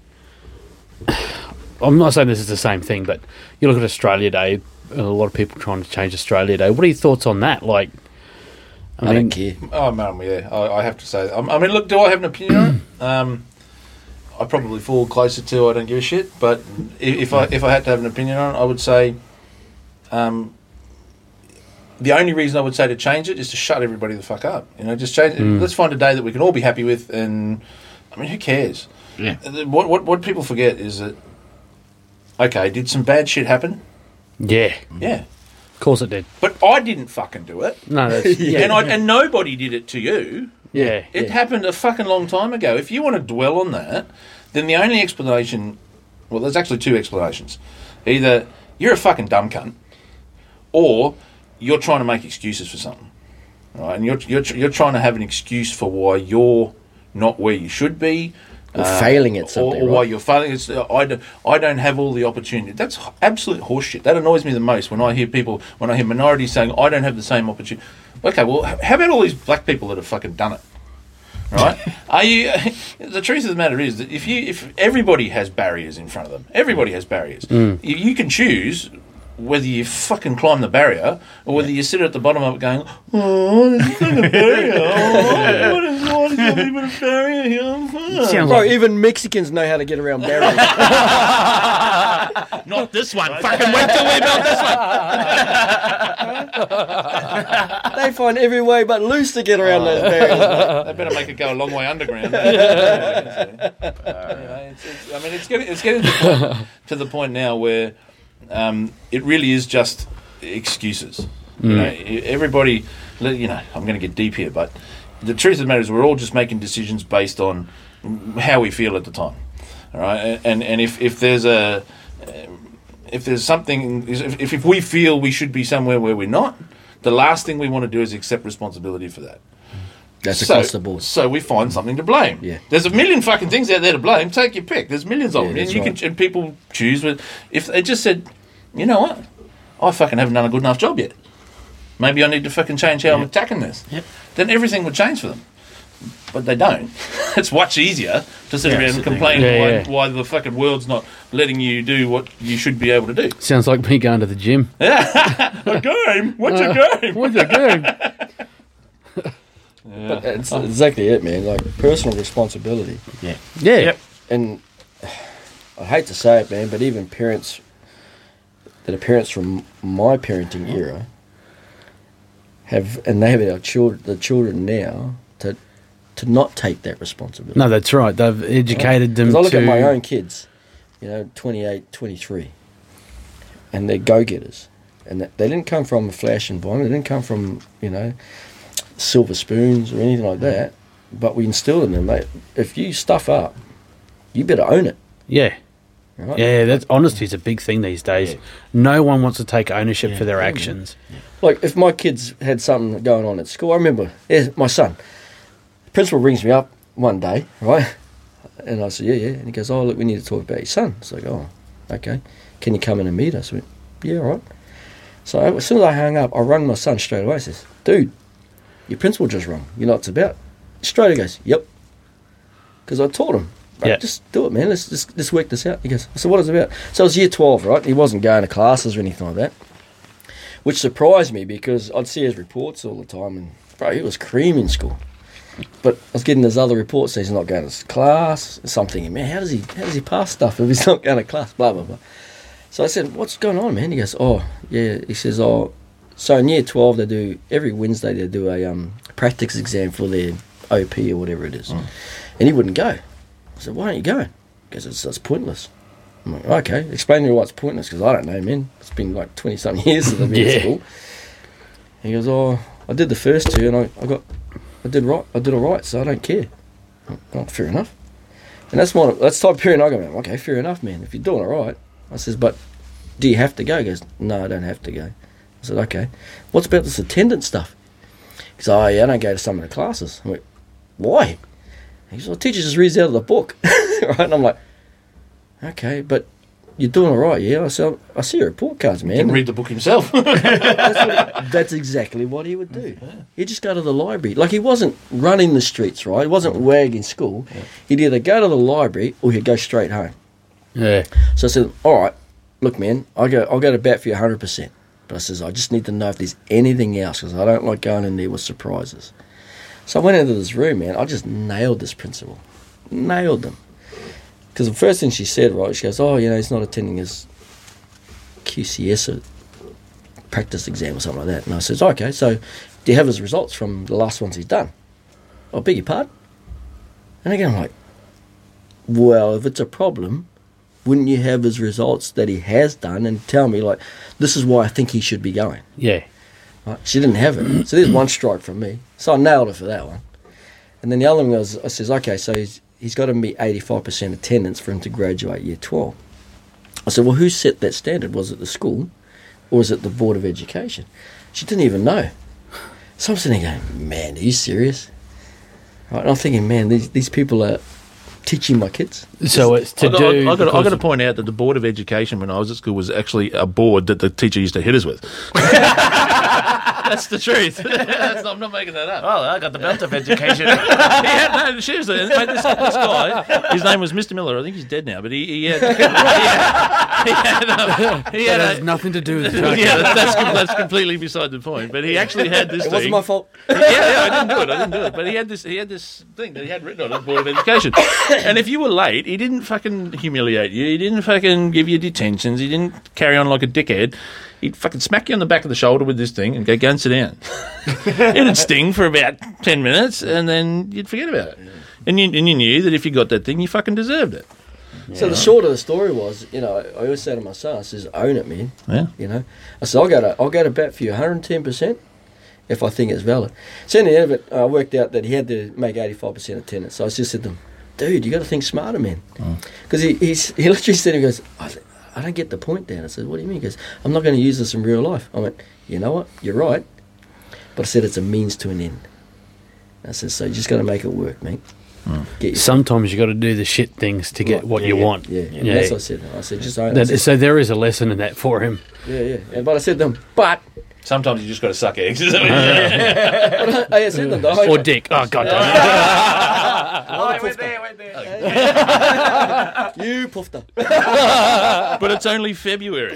I'm not saying this is the same thing, but you look at Australia Day, a lot of people trying to change Australia Day. What are your thoughts on that? Like, I, don't care. Oh, man, yeah, I, I have to say. Um, I mean, look, do I have an opinion on it? Um, I probably fall closer to I don't give a shit. But if, if I if I had to have an opinion on it, I would say um, the only reason I would say to change it is to shut everybody the fuck up. You know, just change. Mm. Let's find a day that we can all be happy with, and I mean, who cares? Yeah. What what what people forget is that okay, did some bad shit happen? yeah, Yeah, of course it did. but I didn't fucking do it, No, that's yeah, and I and nobody did it to you. yeah, It Yeah. happened a fucking long time ago. If you want to dwell on that, then the only explanation, well, there's actually two explanations. Either you're a fucking dumb cunt, or you're trying to make excuses for something, right? And you're you're, you're trying to have an excuse for why you're not where you should be, Or failing at something, or, or why right? you're failing. It's, uh, I, do, I don't have all the opportunity. That's h- absolute horseshit. That annoys me the most when I hear people, when I hear minorities saying, I don't have the same opportunity. Okay, well, h- how about all these black people that have fucking done it? Right? Are you? The truth of the matter is that if you, if everybody has barriers in front of them, everybody has barriers. You, you can choose whether you fucking climb the barrier or whether you sit at the bottom of it going, oh, there's a fucking barrier. Oh, what is what is something but a barrier here? Sounds Bro, like even Mexicans know how to get around barriers. Not this one. Fucking wait till we build this one. They find every way but loose to get around those barriers. mate. They better make it go a long way underground. Yeah, it's, it's, I mean, it's getting it's getting to the point, to the point now where um, it really is just excuses. You know, e- everybody. You know, I'm going to get deep here, but the truth of the matter is, we're all just making decisions based on how we feel at the time. All right, and and if if there's a if there's something if if we feel we should be somewhere where we're not, the last thing we want to do is accept responsibility for that. That's So- across the board. So we find something to blame. Yeah. There's a million fucking things out there to blame. Take your pick. There's millions of Yeah, them, and that's you right. can and people choose. With if they just said, you know what, I fucking haven't done a good enough job yet. Maybe I need to fucking change how I'm attacking this. Yep. Then everything would change for them. but they don't. It's much easier to sit Yeah, around sit and there. complain Yeah, why, yeah. why the fucking world's not letting you do what you should be able to do. Sounds like me going to the gym. A game? What's a game? What's a game? But it's exactly it, man. Like personal responsibility. Yeah. Yeah. Yep. And I hate to say it, man, but even parents that are parents from my parenting era have, and they have our children, the children now, to to not take that responsibility. No, that's right. They've educated them 'Cause I look to... at my own kids, you know, twenty-eight, twenty-three, and they're go-getters. And that, they didn't come from a flash environment. They didn't come from, you know, silver spoons or anything like that. But we instilled in them, mate, if you stuff up, you better own it. Yeah. Right? Yeah, that's honesty is a big thing these days. Yeah. No one wants to take ownership Yeah. for their Yeah, actions. Like, if my kids had something going on at school, I remember, yeah, my son, the principal rings me up one day, right? And I said, yeah, yeah. And he goes, oh, look, we need to talk about your son. It's like, oh, okay. Can you come in and meet us? I went, yeah, all right. So as soon as I hung up, I rang my son straight away. I says, dude, your principal just rung. You know what it's about? Straight away he goes, yep. Because I told him, right, Yeah. just do it, man. Let's just let's work this out. He goes, I said, what is it about? So it was year twelve, right? He wasn't going to classes or anything like that, which surprised me because I'd see his reports all the time, and bro, he was cream in school. But I was getting his other reports saying he's not going to class. So I'm thinking, man, how does he how does he pass stuff if he's not going to class? Blah blah blah. So I said, what's going on, man? He goes, oh yeah. He says, oh, so in year twelve they do every Wednesday they do a um practice exam for their O P or whatever it is, Mm. and he wouldn't go. I said, why don't you go? He goes, it's, it's pointless. I'm like, okay, explain to me why it's pointless, because I don't know, man. It's been like twenty-something years since I've been Yeah. at school. He goes, oh, I did the first two, and I, I got, I did right, I did all right, so I don't care. I'm like, oh, fair enough. And that's my, that's the type of parent I go, man, okay, fair enough, man. If you're doing all right. I says, but do you have to go? He goes, no, I don't have to go. I said, okay. What's about this attendance stuff? He goes, oh, yeah, I don't go to some of the classes. I went, why? He goes, well, the teacher just reads out of the book. Right? And I'm like, okay, but you're doing all right, yeah? I said, I see your report cards, man. Didn't read the book himself. That's, what he- that's exactly what he would do. He'd just go to the library. Like, he wasn't running the streets, right? He wasn't wagging school. He'd either go to the library or he'd go straight home. Yeah. So I said, all right, look, man, I'll go, I'll go to bat for you one hundred percent. But I says, I just need to know if there's anything else, because I don't like going in there with surprises. So I went into this room, man. I just nailed this principal. Nailed them. Because the first thing she said, right, she goes, oh, you know, he's not attending his Q C S or practice exam or something like that. And I says, okay, so do you have his results from the last ones he's done? I beg your pardon? And again, I'm like, well, if it's a problem, wouldn't you have his results that he has done and tell me, like, this is why I think he should be going? Yeah. Right? She didn't have it. So there's one strike from me. So I nailed her for that one. And then the other one was, I says, okay, so he's, he's got to meet eighty-five percent attendance for him to graduate year twelve. I said, well, who set that standard? Was it the school or was it the Board of Education? She didn't even know. So I'm sitting there going, man, are you serious? Right? And I'm thinking, man, these, these people are teaching my kids. So it's to I got, do. I, I got, I because got to of- point out that the Board of Education, when I was at school, was actually a board that the teacher used to hit us with. That's the truth. That's not, I'm not making that up. Oh, I got the belt of education. He had, no, seriously, mate, this, this guy, his name was Mister Miller. I think he's dead now, but he, he had, he had, he had, um, he That had has a, nothing to do with the yeah, that's, that's, com- that's completely beside the point. But he actually had this It thing. wasn't my fault. yeah, yeah, I didn't do it. I didn't do it. But he had this. He had this thing that he had written on the Board of Education. And if you were late, he didn't fucking humiliate you. He didn't fucking give you detentions. He didn't carry on like a dickhead. He'd fucking smack you on the back of the shoulder with this thing and go, go and sit down. It'd sting for about ten minutes, and then you'd forget about it. And you, and you knew that if you got that thing, you fucking deserved it. So the short of the story was, you know, I always say to my son, I says, own it, man. Yeah. You know, I said, I'll go to, I'll go to bat for you one hundred ten percent if I think it's valid. So in the end of it, I worked out that he had to make eighty-five percent attendance. So I just said to him, dude, you got to think smarter, man. Because he, he's, he literally said, he goes, I, I don't get the point, Dan. I said, what do you mean? He goes, I'm not going to use this in real life. I went, you know what? You're right. But I said, it's a means to an end. I said, so you just got to make it work, mate. Get your Sometimes you got to do the shit things to get Right, what yeah, you yeah, want. Yeah, Yeah. that's what I said. I said, just own it. I That, said, so there is a lesson in that for him. yeah, yeah. And, but I said to him, but Sometimes you just got to suck eggs. Is that what you're saying? Hey, it's in them, though. Or dick. Oh, God damn it. Oh, went there, went there. You poofter. But it's only February.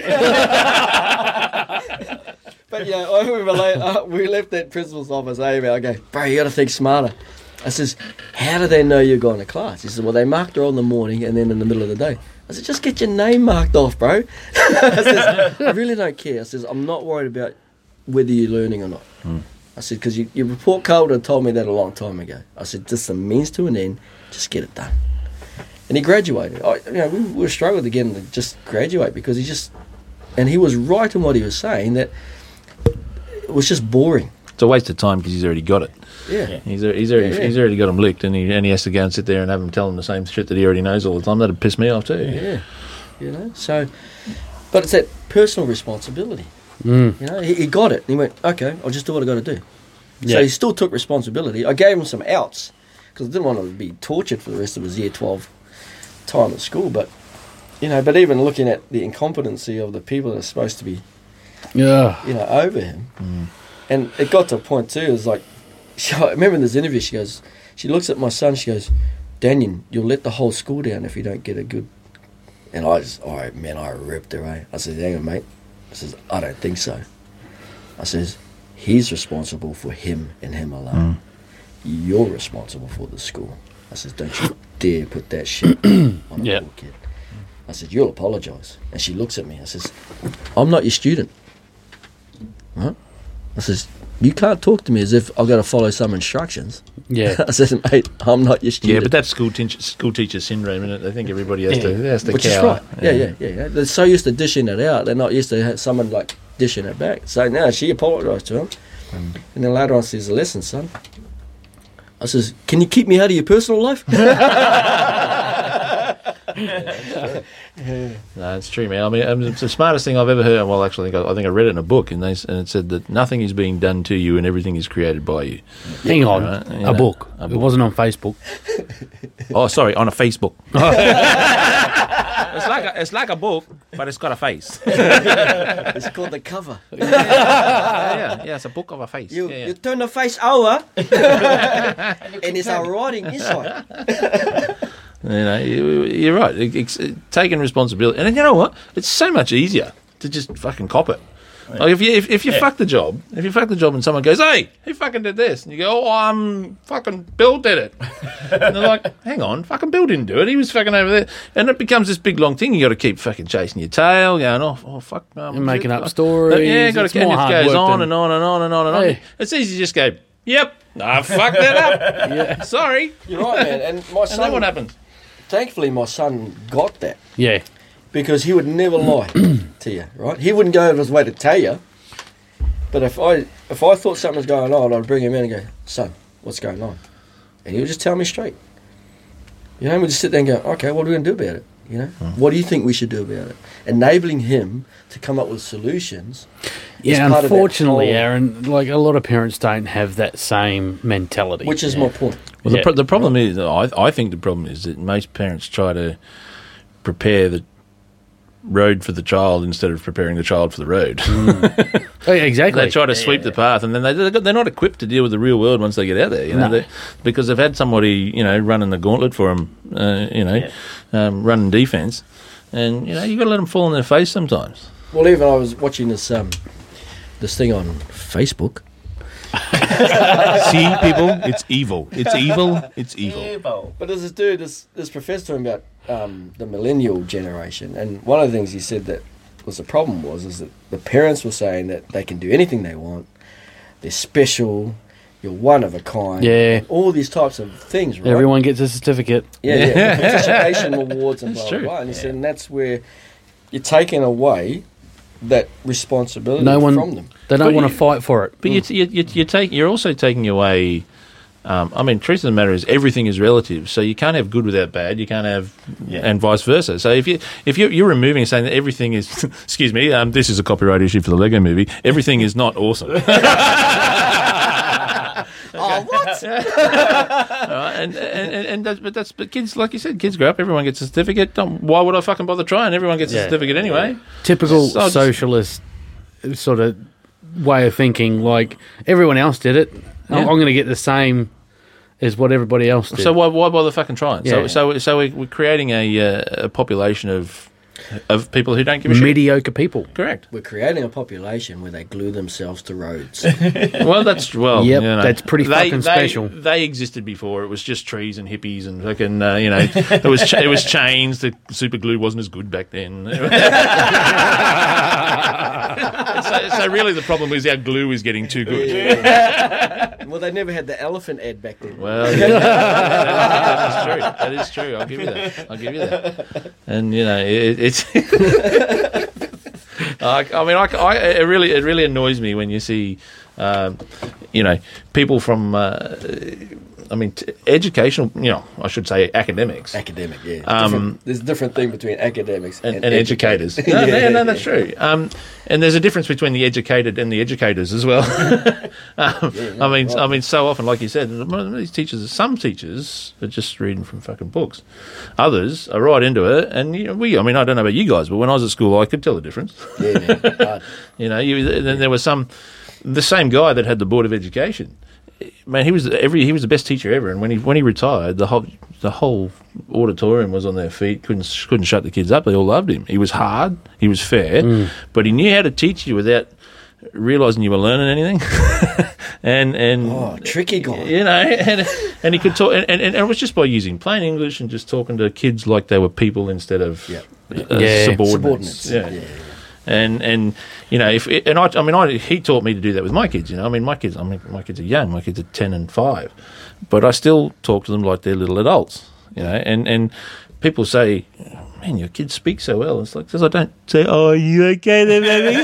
But yeah, I remember late, uh, we left that principal's office, eh, I go, bro, you got to think smarter. I says, how do they know you're going to class? He said, well, they marked her on the morning and then in the middle of the day. I said, just get your name marked off, bro. I says, I really don't care. I says, I'm not worried about whether you're learning or not. Hmm. I said, because you, your report card would have told me that a long time ago. I said, just a means to an end, just get it done. And he graduated. I, you know, we, we struggled to get him to just graduate because he just, and he was right in what he was saying, that it was just boring. It's a waste of time because he's already got it. Yeah. He's he's already Yeah, yeah. he's already got him licked, and he and he has to go and sit there and have him tell him the same shit that he already knows all the time. That'd piss me off too. Yeah, you know. So, but it's that personal responsibility. Mm. You know, he, he got it. He went, okay, I'll just do what I got to do. Yeah. So he still took responsibility. I gave him some outs because I didn't want him to be tortured for the rest of his year twelve time at school. But you know, but even looking at the incompetency of the people that are supposed to be, Yeah. you know, over him, and it got to a point too. It was like, she, I remember in this interview, she goes, she looks at my son, she goes, Daniel, you'll let the whole school down if you don't get a good. And I just, all right, man, I ripped her, eh? I said, hang on, mate. I says, I don't think so. I says, he's responsible for him and him alone. You're responsible for the school. I says, don't you dare put that shit on a Yeah. poor kid. I said, you'll apologise. And she looks at me. I says, I'm not your student. Right? I says, you can't talk to me as if I've got to follow some instructions. Yeah. I says, mate, I'm not your student. Yeah, but that's school teacher, school teacher syndrome, isn't it? They think everybody has to has to Which cower. is right. Yeah, yeah, yeah, yeah. They're so used to dishing it out, they're not used to have someone like dishing it back. So now she apologised to him, Mm. and then later on says, "Listen, son." I says, "Can you keep me out of your personal life?" No, it's true, man. I mean, um, it's the smartest thing I've ever heard. Well, actually, I think I, I think I read it in a book, and, they, s- and it said that nothing is being done to you, and everything is created by you. Hang on. Right, you a, know, book. a It book. wasn't on Facebook. Oh, sorry, on a Facebook. It's like a, it's like a book, but it's got a face. It's called the cover. yeah, yeah, yeah, it's a book of a face. You yeah, yeah. you turn the face over, and it's our writing inside. You know, you, you're right. It, it's it, taking responsibility, and then you know what? It's so much easier to just fucking cop it. Like if you if, if you Yeah. fuck the job, if you fuck the job, and someone goes, "Hey, who fucking did this?" and you go, "Oh, um, fucking Bill did it," and they're like, "Hang on, fucking Bill didn't do it. He was fucking over there," and it becomes this big long thing. You got to keep fucking chasing your tail, going, "Oh, oh fuck," um, And making shit, up uh, stories. Yeah, got It's to. And more it hard goes work on than- and on and on and on and on. Hey. It's easy to just go, "Yep, I fucked that up. Yeah. Sorry," You're right, man. And my and then son, what happens? thankfully, my son got that. Yeah. Because he would never lie to you, right? He wouldn't go out of his way to tell you. But if I if I thought something was going on, I'd bring him in and go, "Son, what's going on?" And he would just tell me straight. You know, and we'd just sit there and go, "Okay, what are we going to do about it? You know, what do you think we should do about it?" Enabling him to come up with solutions. is Yeah, part of that unfortunately, whole- Aaron, like a lot of parents don't have that same mentality. Which is yeah. my point. Well, the, Yeah. pro- the problem is, I, I think the problem is that most parents try to prepare the road for the child instead of preparing the child for the road. Oh, yeah, exactly. They try to sweep the path, and then they they're not equipped to deal with the real world once they get out there. You know, No. they, because they've had somebody you know running the gauntlet for them. Uh, you know, um, running defence, and you know you got to let them fall on their face sometimes. Well, even I was watching this um, this thing on Facebook. See, people, it's evil. It's evil. It's evil. But there's this dude, this this professor talking about um, the millennial generation, and one of the things he said that was the problem was is that the parents were saying that they can do anything they want, they're special, you're one of a kind, Yeah. all these types of things, right? Everyone gets a certificate. yeah, yeah, participation awards and That's blah true. blah blah. And he said, and that's where you're taking away that responsibility No one, from them. they don't But want you- to fight for it. But you, you, you, you take, you're also taking away. Um, I mean, truth of the matter is, everything is relative. So you can't have good without bad. You can't have, Yeah. and vice versa. So if you if you're, you're removing and saying that everything is, excuse me, um, this is a copyright issue for the Lego Movie. Everything is not awesome. Oh, what? Uh, and and and, and that's, but that's but kids, like you said, kids grow up. Everyone gets a certificate. Don't, why would I fucking bother trying? Everyone gets a Yeah. certificate anyway. Typical So just- socialist sort of way of thinking. Like everyone else did it, I'm, Yeah. I'm going to get the same as what everybody else did. So why why bother fucking trying? So Yeah. so so we, we're creating a uh, a population of of people who don't give a shit. mediocre people. Correct. We're creating a population where they glue themselves to roads. Well, that's well. Yep, you know, that's pretty they, fucking they- special. They existed before. It was just trees and hippies and fucking. Uh, you know, it was cha- it was chains. The super glue wasn't as good back then. so, so really, the problem is our glue is getting too good. Well, they never had the elephant ad back then. Well, yeah, that, that is true. That is true. I'll give you that. I'll give you that. And you know, it, it's. I, I mean, I, I, it really, it really annoys me when you see, um, you know, people from. Uh, I mean, t- educational. You know, I should say academics. Academic, yeah. Um, Different- there's a different thing between academics and, And, and educators. No, no, no, that's true. Um, and there's a difference between the educated and the educators as well. um, Yeah, no, I mean, right. I mean, so often, like you said, these teachers, some teachers are just reading from fucking books. Others are right into it, and you know, we. I mean, I don't know about you guys, but when I was at school, I could tell the difference. Yeah, man. Hard. You know, you, then there was some, the same guy that had the board of education. Man, he was every he was the best teacher ever, and when he when he retired, the whole the whole auditorium was on their feet. couldn't couldn't shut the kids up. They all loved him. He was hard, he was fair, but he knew how to teach you without realizing you were learning anything. and and Oh, tricky guy. you know, and, and he could talk, and, and, and it was just by using plain English and just talking to kids like they were people instead of Yep. uh, Yeah. subordinates. Subordinates. Yeah. Yeah, yeah. And and you know if and I I mean I he taught me to do that with my kids. You know, I mean my kids I mean my kids are young. My kids are ten and five, but I still talk to them like they're little adults. You know, and and people say, man, your kids speak so well. It's like, because I don't say, oh, are you okay there, baby?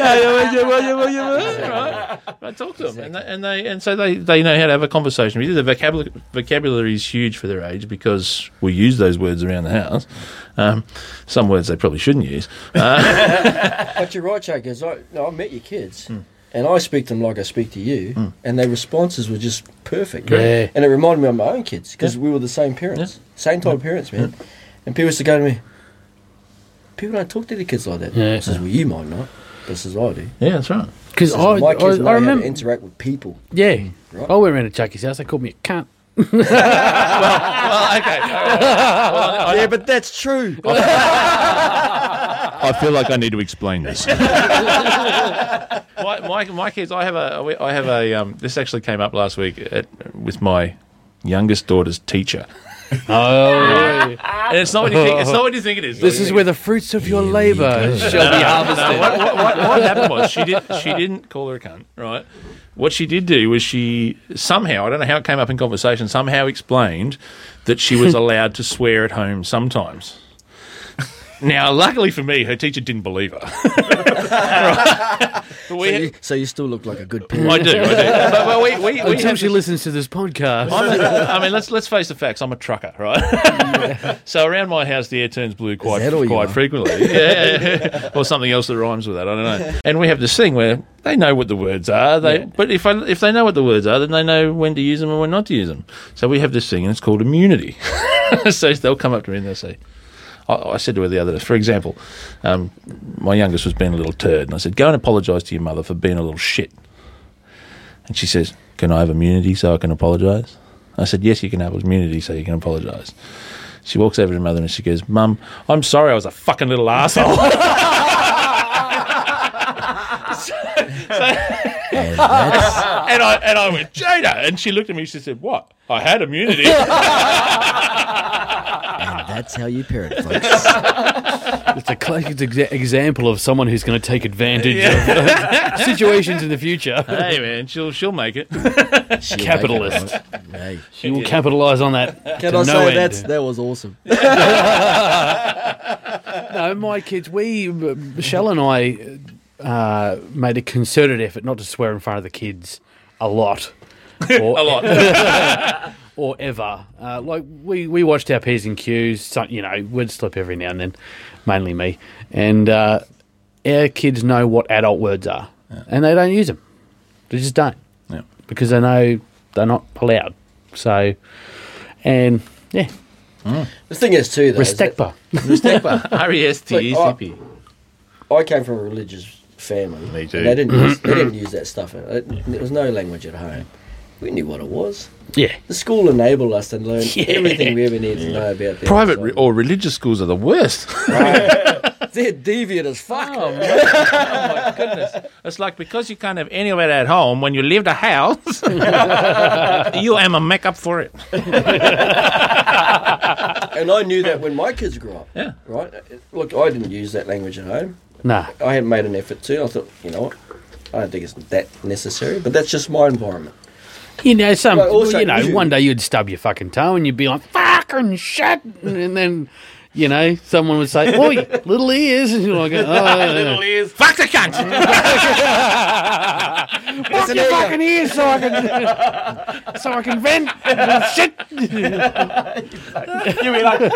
Right? I talk to them, and they, and they and so they, they know how to have a conversation with you. The vocabulary vocabulary is huge for their age because we use those words around the house. Um, some words they probably shouldn't use. Uh, But you're right, Jake, because I, no, I met your kids, and I speak to them like I speak to you, and their responses were just perfect. Yeah. And it reminded me of my own kids, because we were the same parents, same type of parents, man. And people used to go to me, people don't talk to their kids like that. Yeah. I says, well, you might not, but this is I do. yeah, that's right. Because Says, I, my kids I, know I how remember, to interact with people. yeah, Right. I went around to Chucky's house. They called me a cunt. Well, okay. Well, I, Yeah, but that's true. I feel like I need to explain this. my, my my kids, I have a I have a um, this actually came up last week at, with my youngest daughter's teacher, Oh, and it's not what you think. It's not what you think it is. this is where the fruits of your labour shall be harvested. No, what, what, what, what happened was she did she didn't call her a cunt, right? What she did do was she somehow, I don't know how it came up in conversation, somehow explained that she was allowed to swear at home sometimes. Now, luckily for me, her teacher didn't believe her. Right? But we So had- you, so you still look like a good parent. I do, I do. But, but we, we, we Until have she this- listens to this podcast. I'm a, I mean, let's let's face the facts. I'm a trucker, right? So around my house, the air turns blue quite that all you quite are? frequently, yeah, yeah, yeah. Or something else that rhymes with that. I don't know. And we have this thing where they know what the words are. They, but if I, if they know what the words are, then they know when to use them and when not to use them. So we have this thing, and it's called immunity. So they'll come up to me and they'll say. I said to her the other day, for example, um, my youngest was being a little turd, and I said, go and apologise to your mother for being a little shit. And she says, can I have immunity so I can apologise? I said, yes, you can have immunity so you can apologise. She walks over to her mother and she goes, Mum, I'm sorry I was a fucking little arsehole. so, so, And that's, and, I, and I went, Jada. And she looked at me and she said, what? I had immunity. and that's how you parent, folks. It's a classic exa- example of someone who's going to take advantage of uh, situations in the future. Hey, man, she'll, she'll make it. She'll Capitalist. make it, right? Hey. She will capitalise on that. Can to I no say end. that's, that was awesome? No, my kids, we, Michelle and I uh, made a concerted effort not to swear in front of the kids a lot. Or, A lot. or ever. Uh, like, we, we watched our P's and Q's, so, you know, we'd slip every now and then, mainly me. And uh, our kids know what adult words are, and they don't use them. They just don't. Yeah. Because they know they're not allowed. So, and, yeah, The thing is, too, though, is that respectpa. R E S T E C P. I came from a religious family. Me too. They didn't use, they didn't use that stuff. It, there was no language at home. We knew what it was. Yeah. The school enabled us to learn Yeah. everything we ever needed to know about the Private outside. re- or religious schools are the worst. They're deviant as fuck. Oh, my, oh my goodness. It's like because you can't have any of it at home, when you leave the house, you am a make up for it. And I knew that when my kids grew up. Yeah. Right? Look, I didn't use that language at home. Nah. I hadn't made an effort to. I thought, you know what? I don't think it's that necessary, but that's just my environment. You know, some, But also you know, you- one day you'd stub your fucking toe and you'd be like, fucking shit. And then, you know, someone would say, oi, little ears. And you're like, oh, Little ears. Fuck the cunt! fuck your fucking ears so I can, so I can vent. Shit. You be like,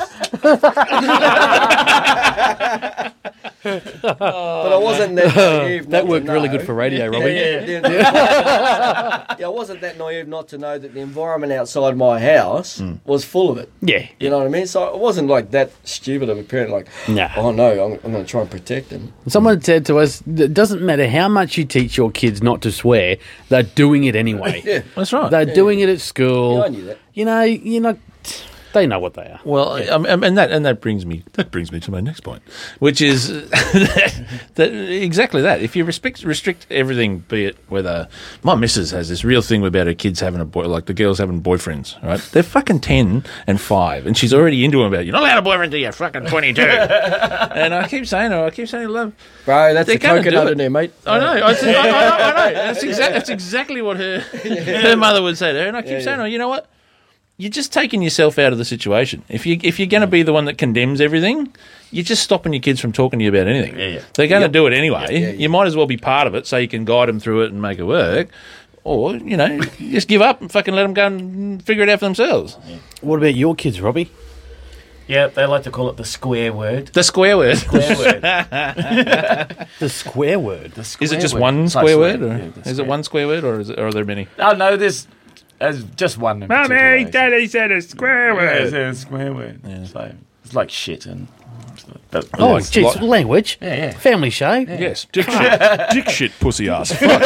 But I wasn't that naive. That not worked to really know. good for radio, Robbie. Yeah, yeah, yeah. Yeah, I wasn't that naive not to know that the environment outside my house was full of it. Yeah. You know what I mean? So I wasn't like that stupid of a parent, like, Nah. oh no, I'm, I'm going to try and protect them. Someone said to us, it doesn't matter how much you teach your kids not to swear, they're doing it anyway. Yeah. That's right. They're doing it at school. Yeah, I knew that. You know, you know, they know what they are. Well, um, um, and that and that brings me that brings me to my next point, which is that, that exactly that. If you restrict restrict everything, be it whether my missus has this real thing about her kids having a boy, like the girls having boyfriends, right? They're fucking ten and five, and she's already into them about you're not allowed a boyfriend till you're fucking twenty two. And I keep saying, to her, I keep saying, love. Bro, that's They're the gonna do coconut it. in there, mate. I know, I, said, I, I know, I know. That's, exa- that's exactly what her her mother would say to her, and I keep Yeah, saying, yeah. to her, you know what? You're just taking yourself out of the situation. If you if you're going to be the one that condemns everything, you're just stopping your kids from talking to you about anything. Yeah, yeah. They're going to Yep. do it anyway. Yeah, yeah. You might as well be part of it, so you can guide them through it and make it work. Or you know, just give up and fucking let them go and figure it out for themselves. What about your kids, Robbie? yeah, they like to call it the square word. The square word. Square word. The square word. The Is square it just word. one It's like square word, or yeah, the is it square. one square word, or is it, or are there many? Oh no, there's, there's just one. in particular. Daddy said a square Yeah, it's a square word. So it's like shit and. But, Oh, it's jeez, like- language. yeah, yeah. Family show. Yes, dick shit, dick shit, pussy ass. Fuck.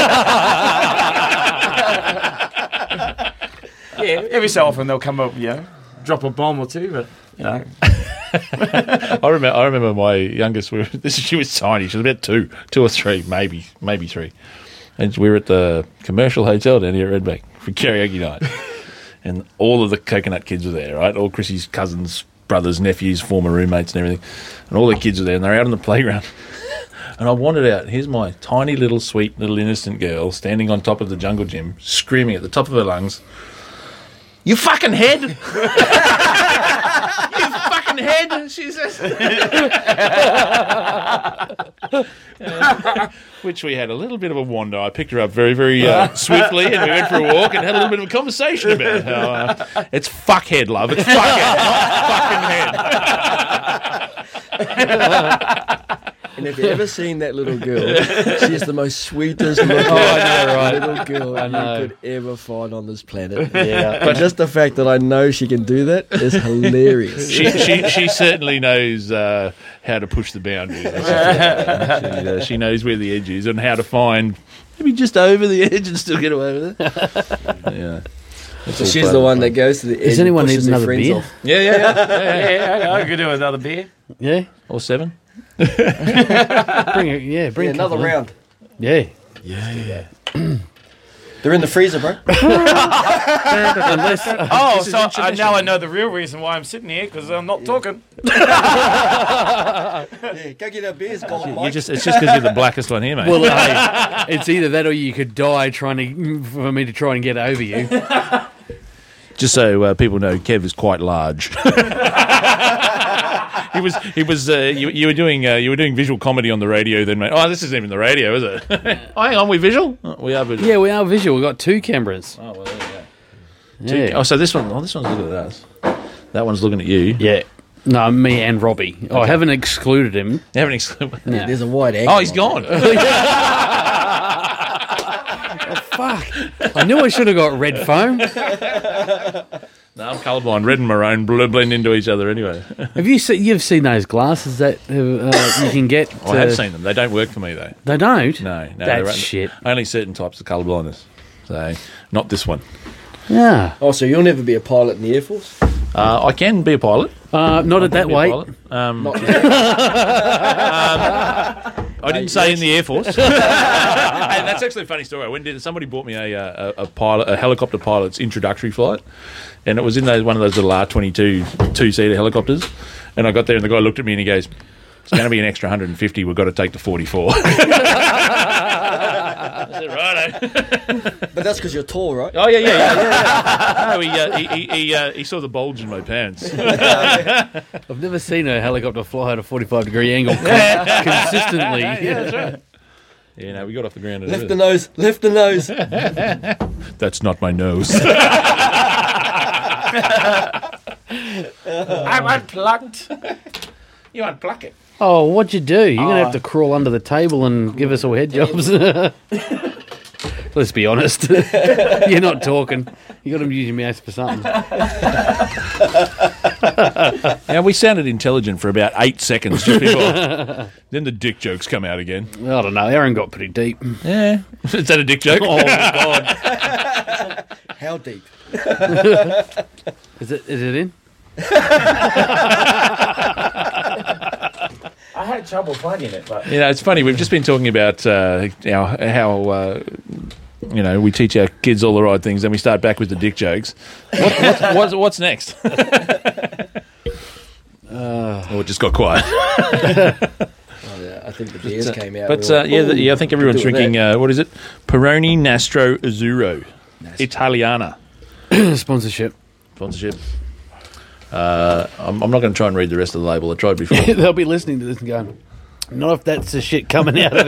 Yeah, every so often they'll come up, you know, drop a bomb or two, but you know. I remember. I remember my youngest. We were, this she was tiny. She was about two, two or three, maybe, maybe three. And we were at the commercial hotel down here at Redbank for karaoke night, and all of the Coconut kids were there. Right, all Chrissy's cousins, brothers, nephews, former roommates, and everything, and all the kids were there, and they're out on the playground. And I wandered out. Here's my tiny little sweet little innocent girl standing on top of the jungle gym, screaming at the top of her lungs, "You fucking head! You fucking head!" She says. Uh, which we had a little bit of a wander. I picked her up very, very uh, swiftly, and we went for a walk and had a little bit of a conversation about how uh, it's fuckhead, love. It's fuckhead, not fucking head. And if you've ever seen that little girl, she's the most sweetest looking I know, right? little girl I know. you could ever find on this planet. Yeah. But just the fact that I know she can do that is hilarious. She, she, she certainly knows uh, how to push the boundaries. she, uh, she knows where the edge is and how to find maybe just over the edge and still get away with it. Yeah. So she's the one that goes to the edge. Does anyone and need pushes her another friends beer? off. Yeah, yeah, yeah. yeah, yeah. Yeah, I could do another beer. Yeah. Or seven. Bring it. Yeah. Bring Yeah, a another couple in. round. Yeah. They're in the freezer, bro. Unless, Oh, so uh, now I know the real reason why I'm sitting here, because I'm not talking. Yeah, go get our beers, Golden You Mike. just, it's just because you're the blackest one here, mate. well, hey, it's either that or you could die trying to for me to try and get over you. Just so uh, people know, Kev is quite large. he was, he was. Uh, you, you were doing, uh, you were doing visual comedy on the radio. Then, mate. Oh, this isn't even the radio, is it? Oh, hang on, we visual? Oh, we are visual. Yeah, we are visual. We've got two cameras. Oh, well, there you go. Yeah. Oh, so this one, oh, this one's looking at us. That one's looking at you. Yeah. No, me and Robbie. Oh, I haven't excluded him. You haven't excluded. No. There's a wide angle. Oh, he's gone. Fuck. I knew I should have got red foam. No, I'm colourblind. Red and maroon bl- blend into each other anyway. Have you seen? You've seen those glasses that uh, you can get? I have uh, seen them. They don't work for me though. They don't. No, no, That's they're shit. Only certain types of colourblindness. So, not this one. Yeah. Oh, so you'll never be a pilot in the Air Force? Uh, I can be a pilot. Uh, not at that Be a weight. pilot. Um, Not I didn't say in the Air Force. Hey, that's actually a funny story. I went in, somebody bought me a, uh, a, a pilot, a helicopter pilot's introductory flight, and it was in those one of those little R twenty-two two-seater helicopters. And I got there, and the guy looked at me and he goes, "It's going to be an extra one hundred fifty. We've got to take the forty-four." I said, "Righto." But that's because you're tall, right? Oh yeah, yeah, yeah. yeah. No, he uh, he he, he, uh, he saw the bulge in my pants. I've never seen a helicopter fly at a forty-five degree angle con- consistently. Yeah, that's right. Yeah, no, we got off the ground. Lift the nose, lift the nose. That's not my nose. I'm unplugged. You unpluck it. Oh, what'd you do? You're gonna Oh. have to crawl under the table and give us all head jobs. Let's be honest. You're not talking. You got to use your mouth for something. Now, we sounded intelligent for about eight seconds just before. Then the dick jokes come out again. I don't know. Aaron got pretty deep. Yeah. Is that a dick joke? Oh God! How deep? Is it? Is it in? I had trouble finding it, but You know, it's funny. We've just been talking about uh, how, how uh, you know, we teach our kids all the right things, then we start back with the dick jokes. What, what's, what's, what's next? uh, oh, it just got quiet. Oh, yeah, I think the beers came out. But we were uh, like, yeah, the, "Ooh, yeah, I think everyone's do with drinking. that." Uh, what is it? Peroni Nastro Azzurro, Italiana Sponsorship. sponsorship. Uh, I'm, I'm not going to try and read the rest of the label. I tried before. They'll be listening to this and going, "Not if that's the shit coming out of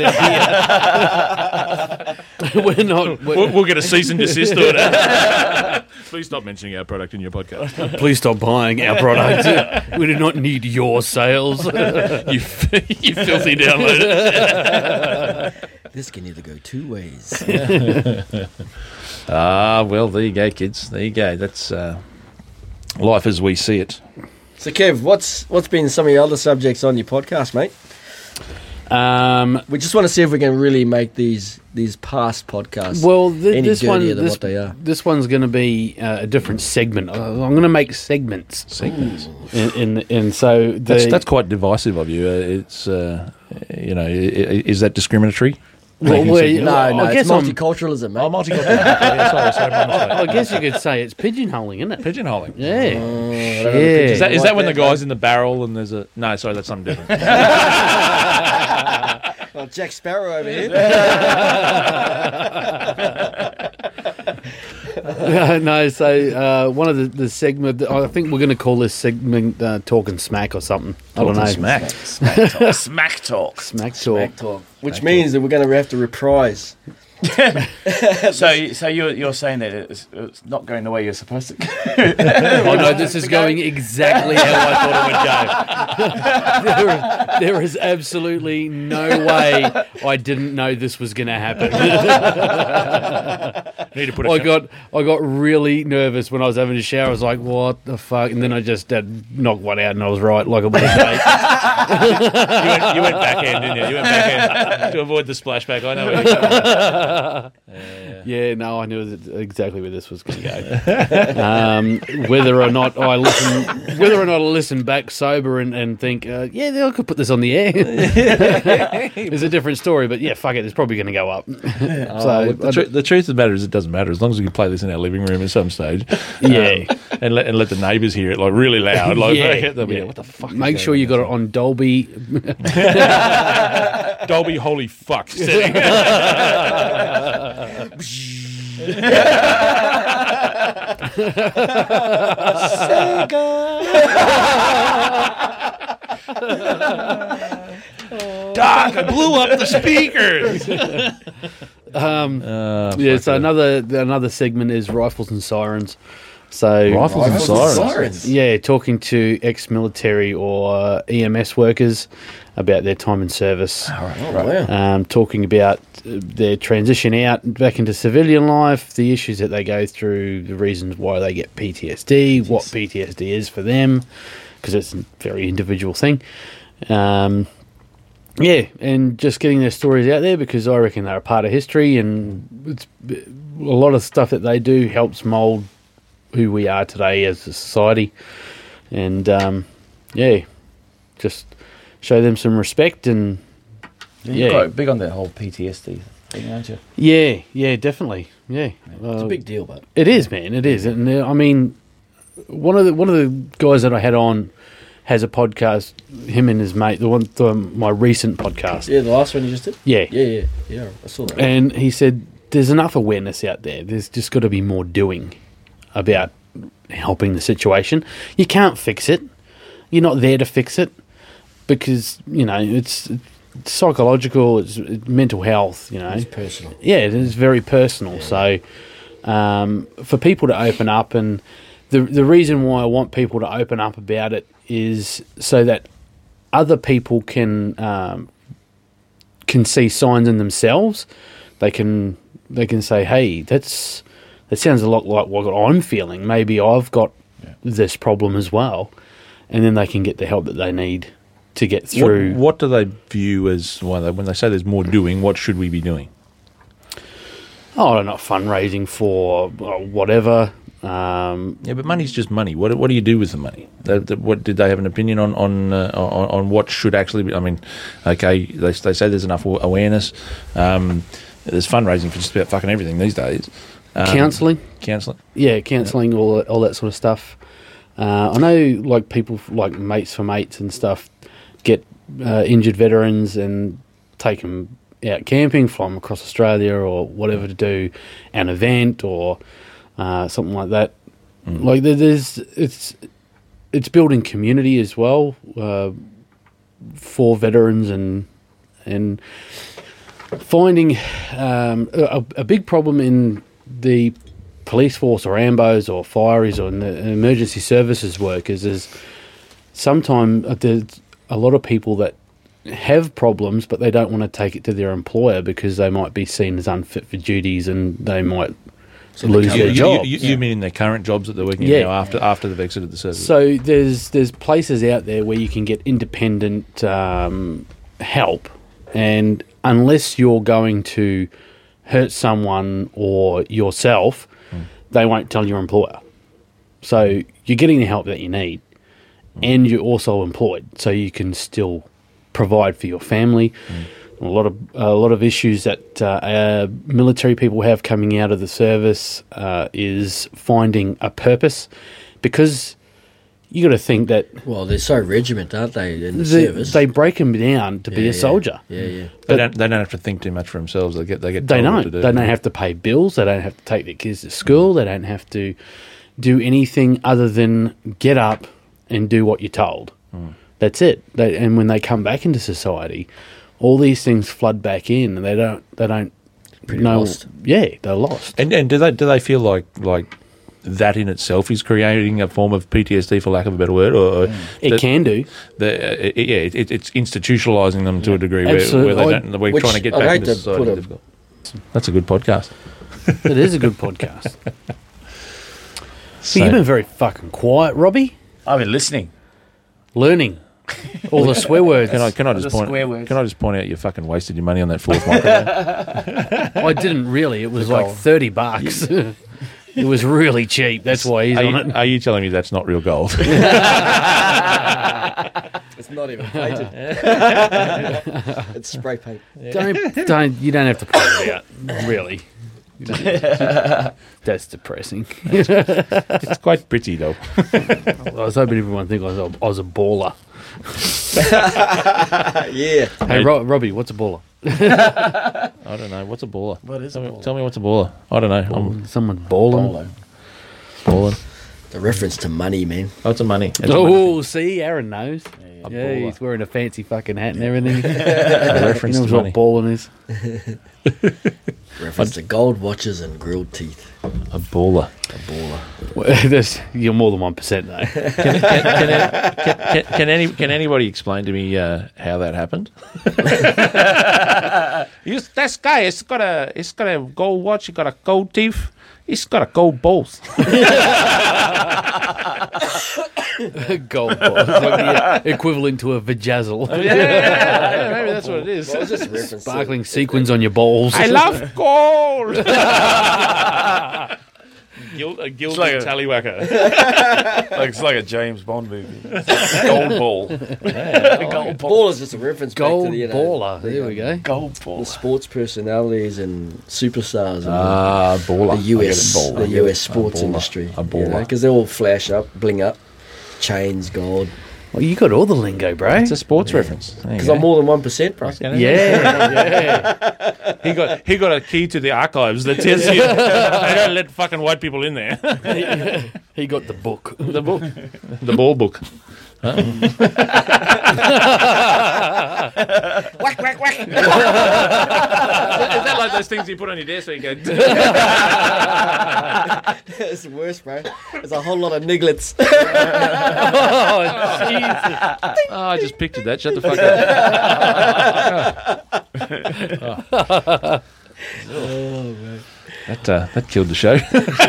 our beer." We're not. We're, We'll, we'll get a cease and desist order. Please stop mentioning our product in your podcast. please stop buying our product. We do not need your sales. you, f- you filthy downloader. This can either go two ways. Ah, well, there you go, kids. There you go. That's uh, life as we see it. So, Kev, what's what's been some of your other subjects on your podcast, mate? Um, We just want to see if we can really make these these past podcasts well, th- any this one, dirtier than this, what they are. this one's going to be uh, a different segment. Uh, I'm going to make segments, Segments. and and, and so the, That's, that's quite divisive of you. Uh, it's, uh, you know, i- i- is that discriminatory? Well, Making well, segments? No, I no, it's guess I'm- multiculturalism, mate. Oh, multicultural. Yeah, sorry, sorry, my mistake. I guess you could say it's pigeonholing, isn't it? Pigeonholing. Yeah. Oh, I don't know the Yeah. pictures Is that, is like that when the mate. guy's in the barrel and there's a... No, sorry, that's something different. Oh, Jack Sparrow over here. No, so uh, one of the, the segment, I think we're going to call this segment uh, Talking Smack or something. I don't know. Smack. smack talk. Smack talk. Smack talk. Smack talk. Which means that we're going to have to reprise. So, so you're you're saying that it's, it's not going the way you're supposed to. Oh no, this is going exactly how I thought it would go. there, there is absolutely no way I didn't know this was going to happen. Need to put a I got I got really nervous when I was having a shower. I was like, "What the fuck?" And then I just uh, knocked one out, and I was right, like a was you, went, you went backhand, didn't you? You went backhand to avoid the splashback. I know where you're going. Yeah, no, I knew that- exactly where this was going to go. um, whether or not I listen, whether or not I listen back sober and, and think, uh, yeah, I could put this on the air, is a different story. But yeah, fuck it, it's probably going to go up. so Look, the, tru- the truth of the matter is, it doesn't matter as long as we can play this in our living room at some stage. Yeah. Um, and let and let the neighbours hear it like really loud. Like, Yeah, they'll be yeah. like, what the fuck? is make going sure you on got it on Dolby. Dolby, holy fuck! Setting. Doc, I blew up the speakers. Um, Uh, yeah, fuck so it. another another segment is rifles and sirens. So Rifles and Rifles and sirens. yeah, talking to ex-military or uh, E M S workers about their time in service. Oh, wow. Um, talking about uh, their transition out back into civilian life, the issues that they go through, the reasons why they get P T S D, what P T S D is for them, because it's a very individual thing. Um, yeah, and just getting their stories out there, because I reckon they're a part of history, and it's a lot of stuff that they do helps mould who we are today as a society. And um, yeah, just show them some respect. And You're yeah. quite big on that whole P T S D thing, aren't you? yeah, yeah, definitely, yeah. It's Uh, a big deal, but It is, man. It is, and uh, I mean, one of the one of the guys that I had on has a podcast. Him and his mate, the one, the, my recent podcast. yeah, the last one you just did. Yeah, Yeah, yeah, yeah. I saw that. and he said there's enough awareness out there. There's just got to be more doing about helping the situation. You can't fix it. You're not there to fix it, because you know it's, it's psychological. It's, it's mental health. You know, It's personal. yeah, it is very personal. So, um, for people to open up, and the the reason why I want people to open up about it is so that other people can um, can see signs in themselves. They can they can say, "Hey, that's that sounds a lot like what I'm feeling. Maybe I've got this problem as well," and then they can get the help that they need to get through. What, what do they view as when they, when they say there's more doing? What should we be doing? Oh, they're not fundraising for uh, whatever. Um, Yeah, but money's just money. What what do you do with the money? They, they, what did they have an opinion on on, uh, on on what should actually be? I mean, okay, they they say there's enough awareness. Um, there's fundraising for just about fucking everything these days. Um, counselling, counselling. yeah, counselling, all that- all that sort of stuff. Uh, I know, like people f- like Mates for Mates and stuff get uh, injured veterans and take them out camping, fly them across Australia or whatever to do an event or uh, something like that. Like there- there's it's it's building community as well uh, for veterans and and finding um, a, a big problem in the police force or ambos or fireys or in the emergency services workers is sometimes there's a lot of people that have problems, but they don't want to take it to their employer because they might be seen as unfit for duties and they might So they lose come- You, their you, job. you, you mean in their current jobs that they're working Yeah. in now after after they've exited the service? So there's there's places out there where you can get independent um, help, and unless you're going to hurt someone or yourself, they won't tell your employer. So you're getting the help that you need, and you're also employed, so you can still provide for your family. A lot of a lot of issues that uh, uh, military people have coming out of the service uh, is finding a purpose, because you got to think that Well, they're so regiment, aren't they, in the they, service? they break them down to be Yeah, a soldier. Yeah, yeah. they don't they don't have to think too much for themselves. They get they get They told what don't. to do. They don't have to pay bills. They don't have to take their kids to school. They don't have to do anything other than get up and do what you're told. That's it. They, and when they come back into society, all these things flood back in, and they don't. They don't Pretty know. lost. Yeah, they're lost. And and do they do they feel like like that in itself is creating a form of P T S D, for lack of a better word, or It that- can do. The, uh, it, yeah, it, it's institutionalising them to a degree where, Absolutely. where they I- don't. We're which trying to get I'd back hate into to society. put a- difficult. That's a good podcast. It is a good podcast. So- But you've been very fucking quiet, Robbie. I've been listening. Learning all the swear words. Can I can I The just point square words. can I just point out you fucking wasted your money on that fourth microphone? I didn't really. It was like gold. thirty bucks. It was really cheap. That's why he's are, on you, it. are you telling me that's not real gold? It's not even painted. It's spray paint. Don't don't. You don't have to point it out. Really. That's depressing. It's quite pretty though. I was hoping everyone think I was a, I was a baller. Yeah. Hey, Ro- Robbie, what's a baller? I don't know. What's a baller? What is tell a me, baller? Tell me what's a baller. I don't know. I'm Someone balling. Bolo. balling. The reference to money, man. Oh, it's a money. It's a money. Oh, see, Aaron knows. Yeah, Yeah, baller. he's wearing a fancy fucking hat and everything. A reference He knows to what money. balling is. Reference to gold watches and grilled teeth. A baller. A baller. Well, there's, you're more than one percent though. Can, can, can, can, can, can, any, can anybody explain to me uh, how that happened? He's, this guy, he's got a, he's got a gold watch. He's got a gold teeth. He's got a gold balls. Gold ball. It's like the equivalent to a vajazzle. yeah, yeah, yeah, maybe that's what it is. Well, it's just a reference to- Sparkling sequins on your balls. I love gold. Gild, a gilded like a- tallywhacker. Like it's like a James Bond movie. Gold ball. Gold ball is just a reference Gold back to the, you know, baller. the, There we go. Gold the ball. sports personalities and superstars and Ah, baller. the U S I get it, baller. the I get U it. S sports A baller. industry. A baller. Because they all flash up, bling up, chains, gold. Well, you got all the lingo, bro. It's a sports reference. Because I'm more than one percent, bro. Yeah, yeah. He got he got a key to the archives that tells you they don't let fucking white people in there. He got the book. The book, the ball book. Huh? whack whack whack. Is that like those things you put on your desk where you go? It's the worst, bro. There's a whole lot of nigglets. Oh, Jesus. Oh, I just pictured that. Shut the fuck up. Oh, man. That uh, that killed the show.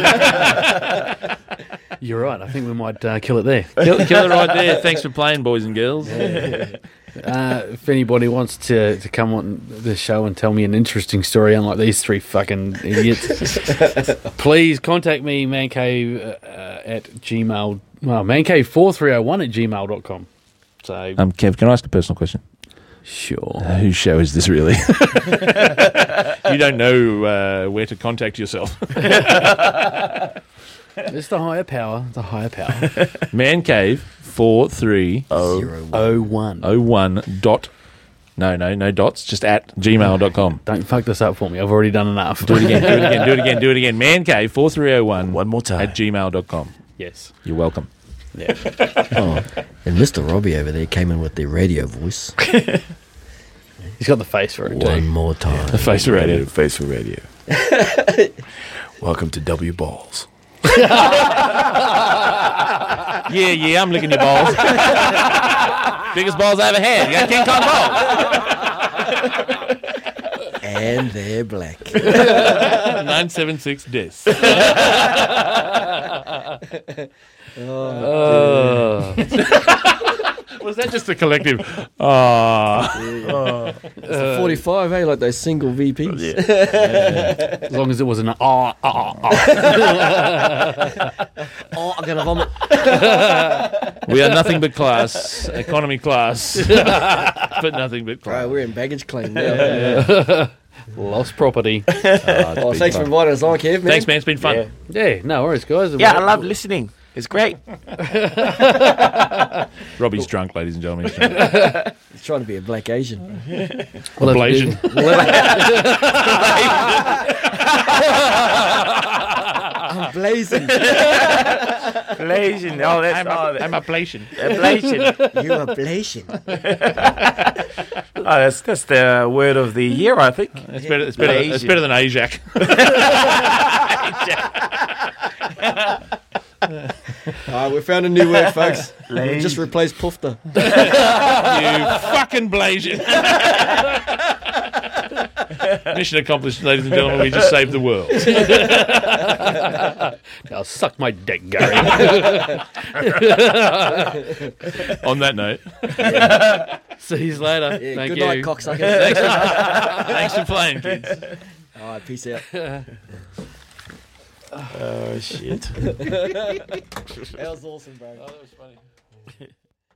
You're right. I think we might uh, kill it there. kill, kill it right there. Thanks for playing, boys and girls. Uh, if anybody wants to, to come on the show and tell me an interesting story, unlike these three fucking idiots, please contact me, mancave uh, uh, at gmail. Well, mancave four three oh one at gmail dot com. So, Um, Kev, can I ask a personal question? sure. Uh, whose show is this really? You don't know uh, where to contact yourself. It's the higher power. The higher power. Man Cave four three Zero one. oh one. oh one dot no no no dots just at gmail dot com. Don't fuck this up for me. I've already done enough. Do it again. Do it again. Do it again. Do it again. Man Cave four three oh one One more time. at gmail dot com. Yes. You're welcome. Yeah. Oh, and Mister Robbie over there came in with the radio voice. He's got the face for it, One too. more time. The face of radio. Face for radio. Welcome to W Balls. Yeah, yeah. I'm licking your balls. Biggest balls I ever had. You got King Kong balls. And they're black. nine seven six D E S. Oh. Was that just a collective? Ah. It's the forty-five, hey, like those single V Ps. As long as it wasn't an ah, ah, ah. Oh, I'm going to vomit. We are nothing but class, economy class, but nothing but Bro, class. we're in baggage claim now. Lost property. Oh, thanks for inviting us on, Kev, man. Thanks, man. It's been fun. Yeah. Yeah, no worries, guys. Yeah, I love listening. It's great. Robbie's drunk, ladies and gentlemen. He's drunk. He's trying to be a black Asian. We'll have to Ablation. I'm blazing. Ablation. Oh, that's I'm, oh, a, I'm ablation. ablation. You are blazing. Oh, that's that's the word of the year, I think. It's better. It's better. It's Asian. better than Ajax. All right, we found a new word, folks. We just replaced pufta. You fucking blazing. Mission accomplished, ladies and gentlemen. We just saved the world. Now suck my dick, Gary. On that note, See you later. Yeah, Thank good you. night, cocksuckers. thanks for, thanks for playing, kids. All right, peace out. Oh, shit. That was awesome, bro. Oh, that was funny.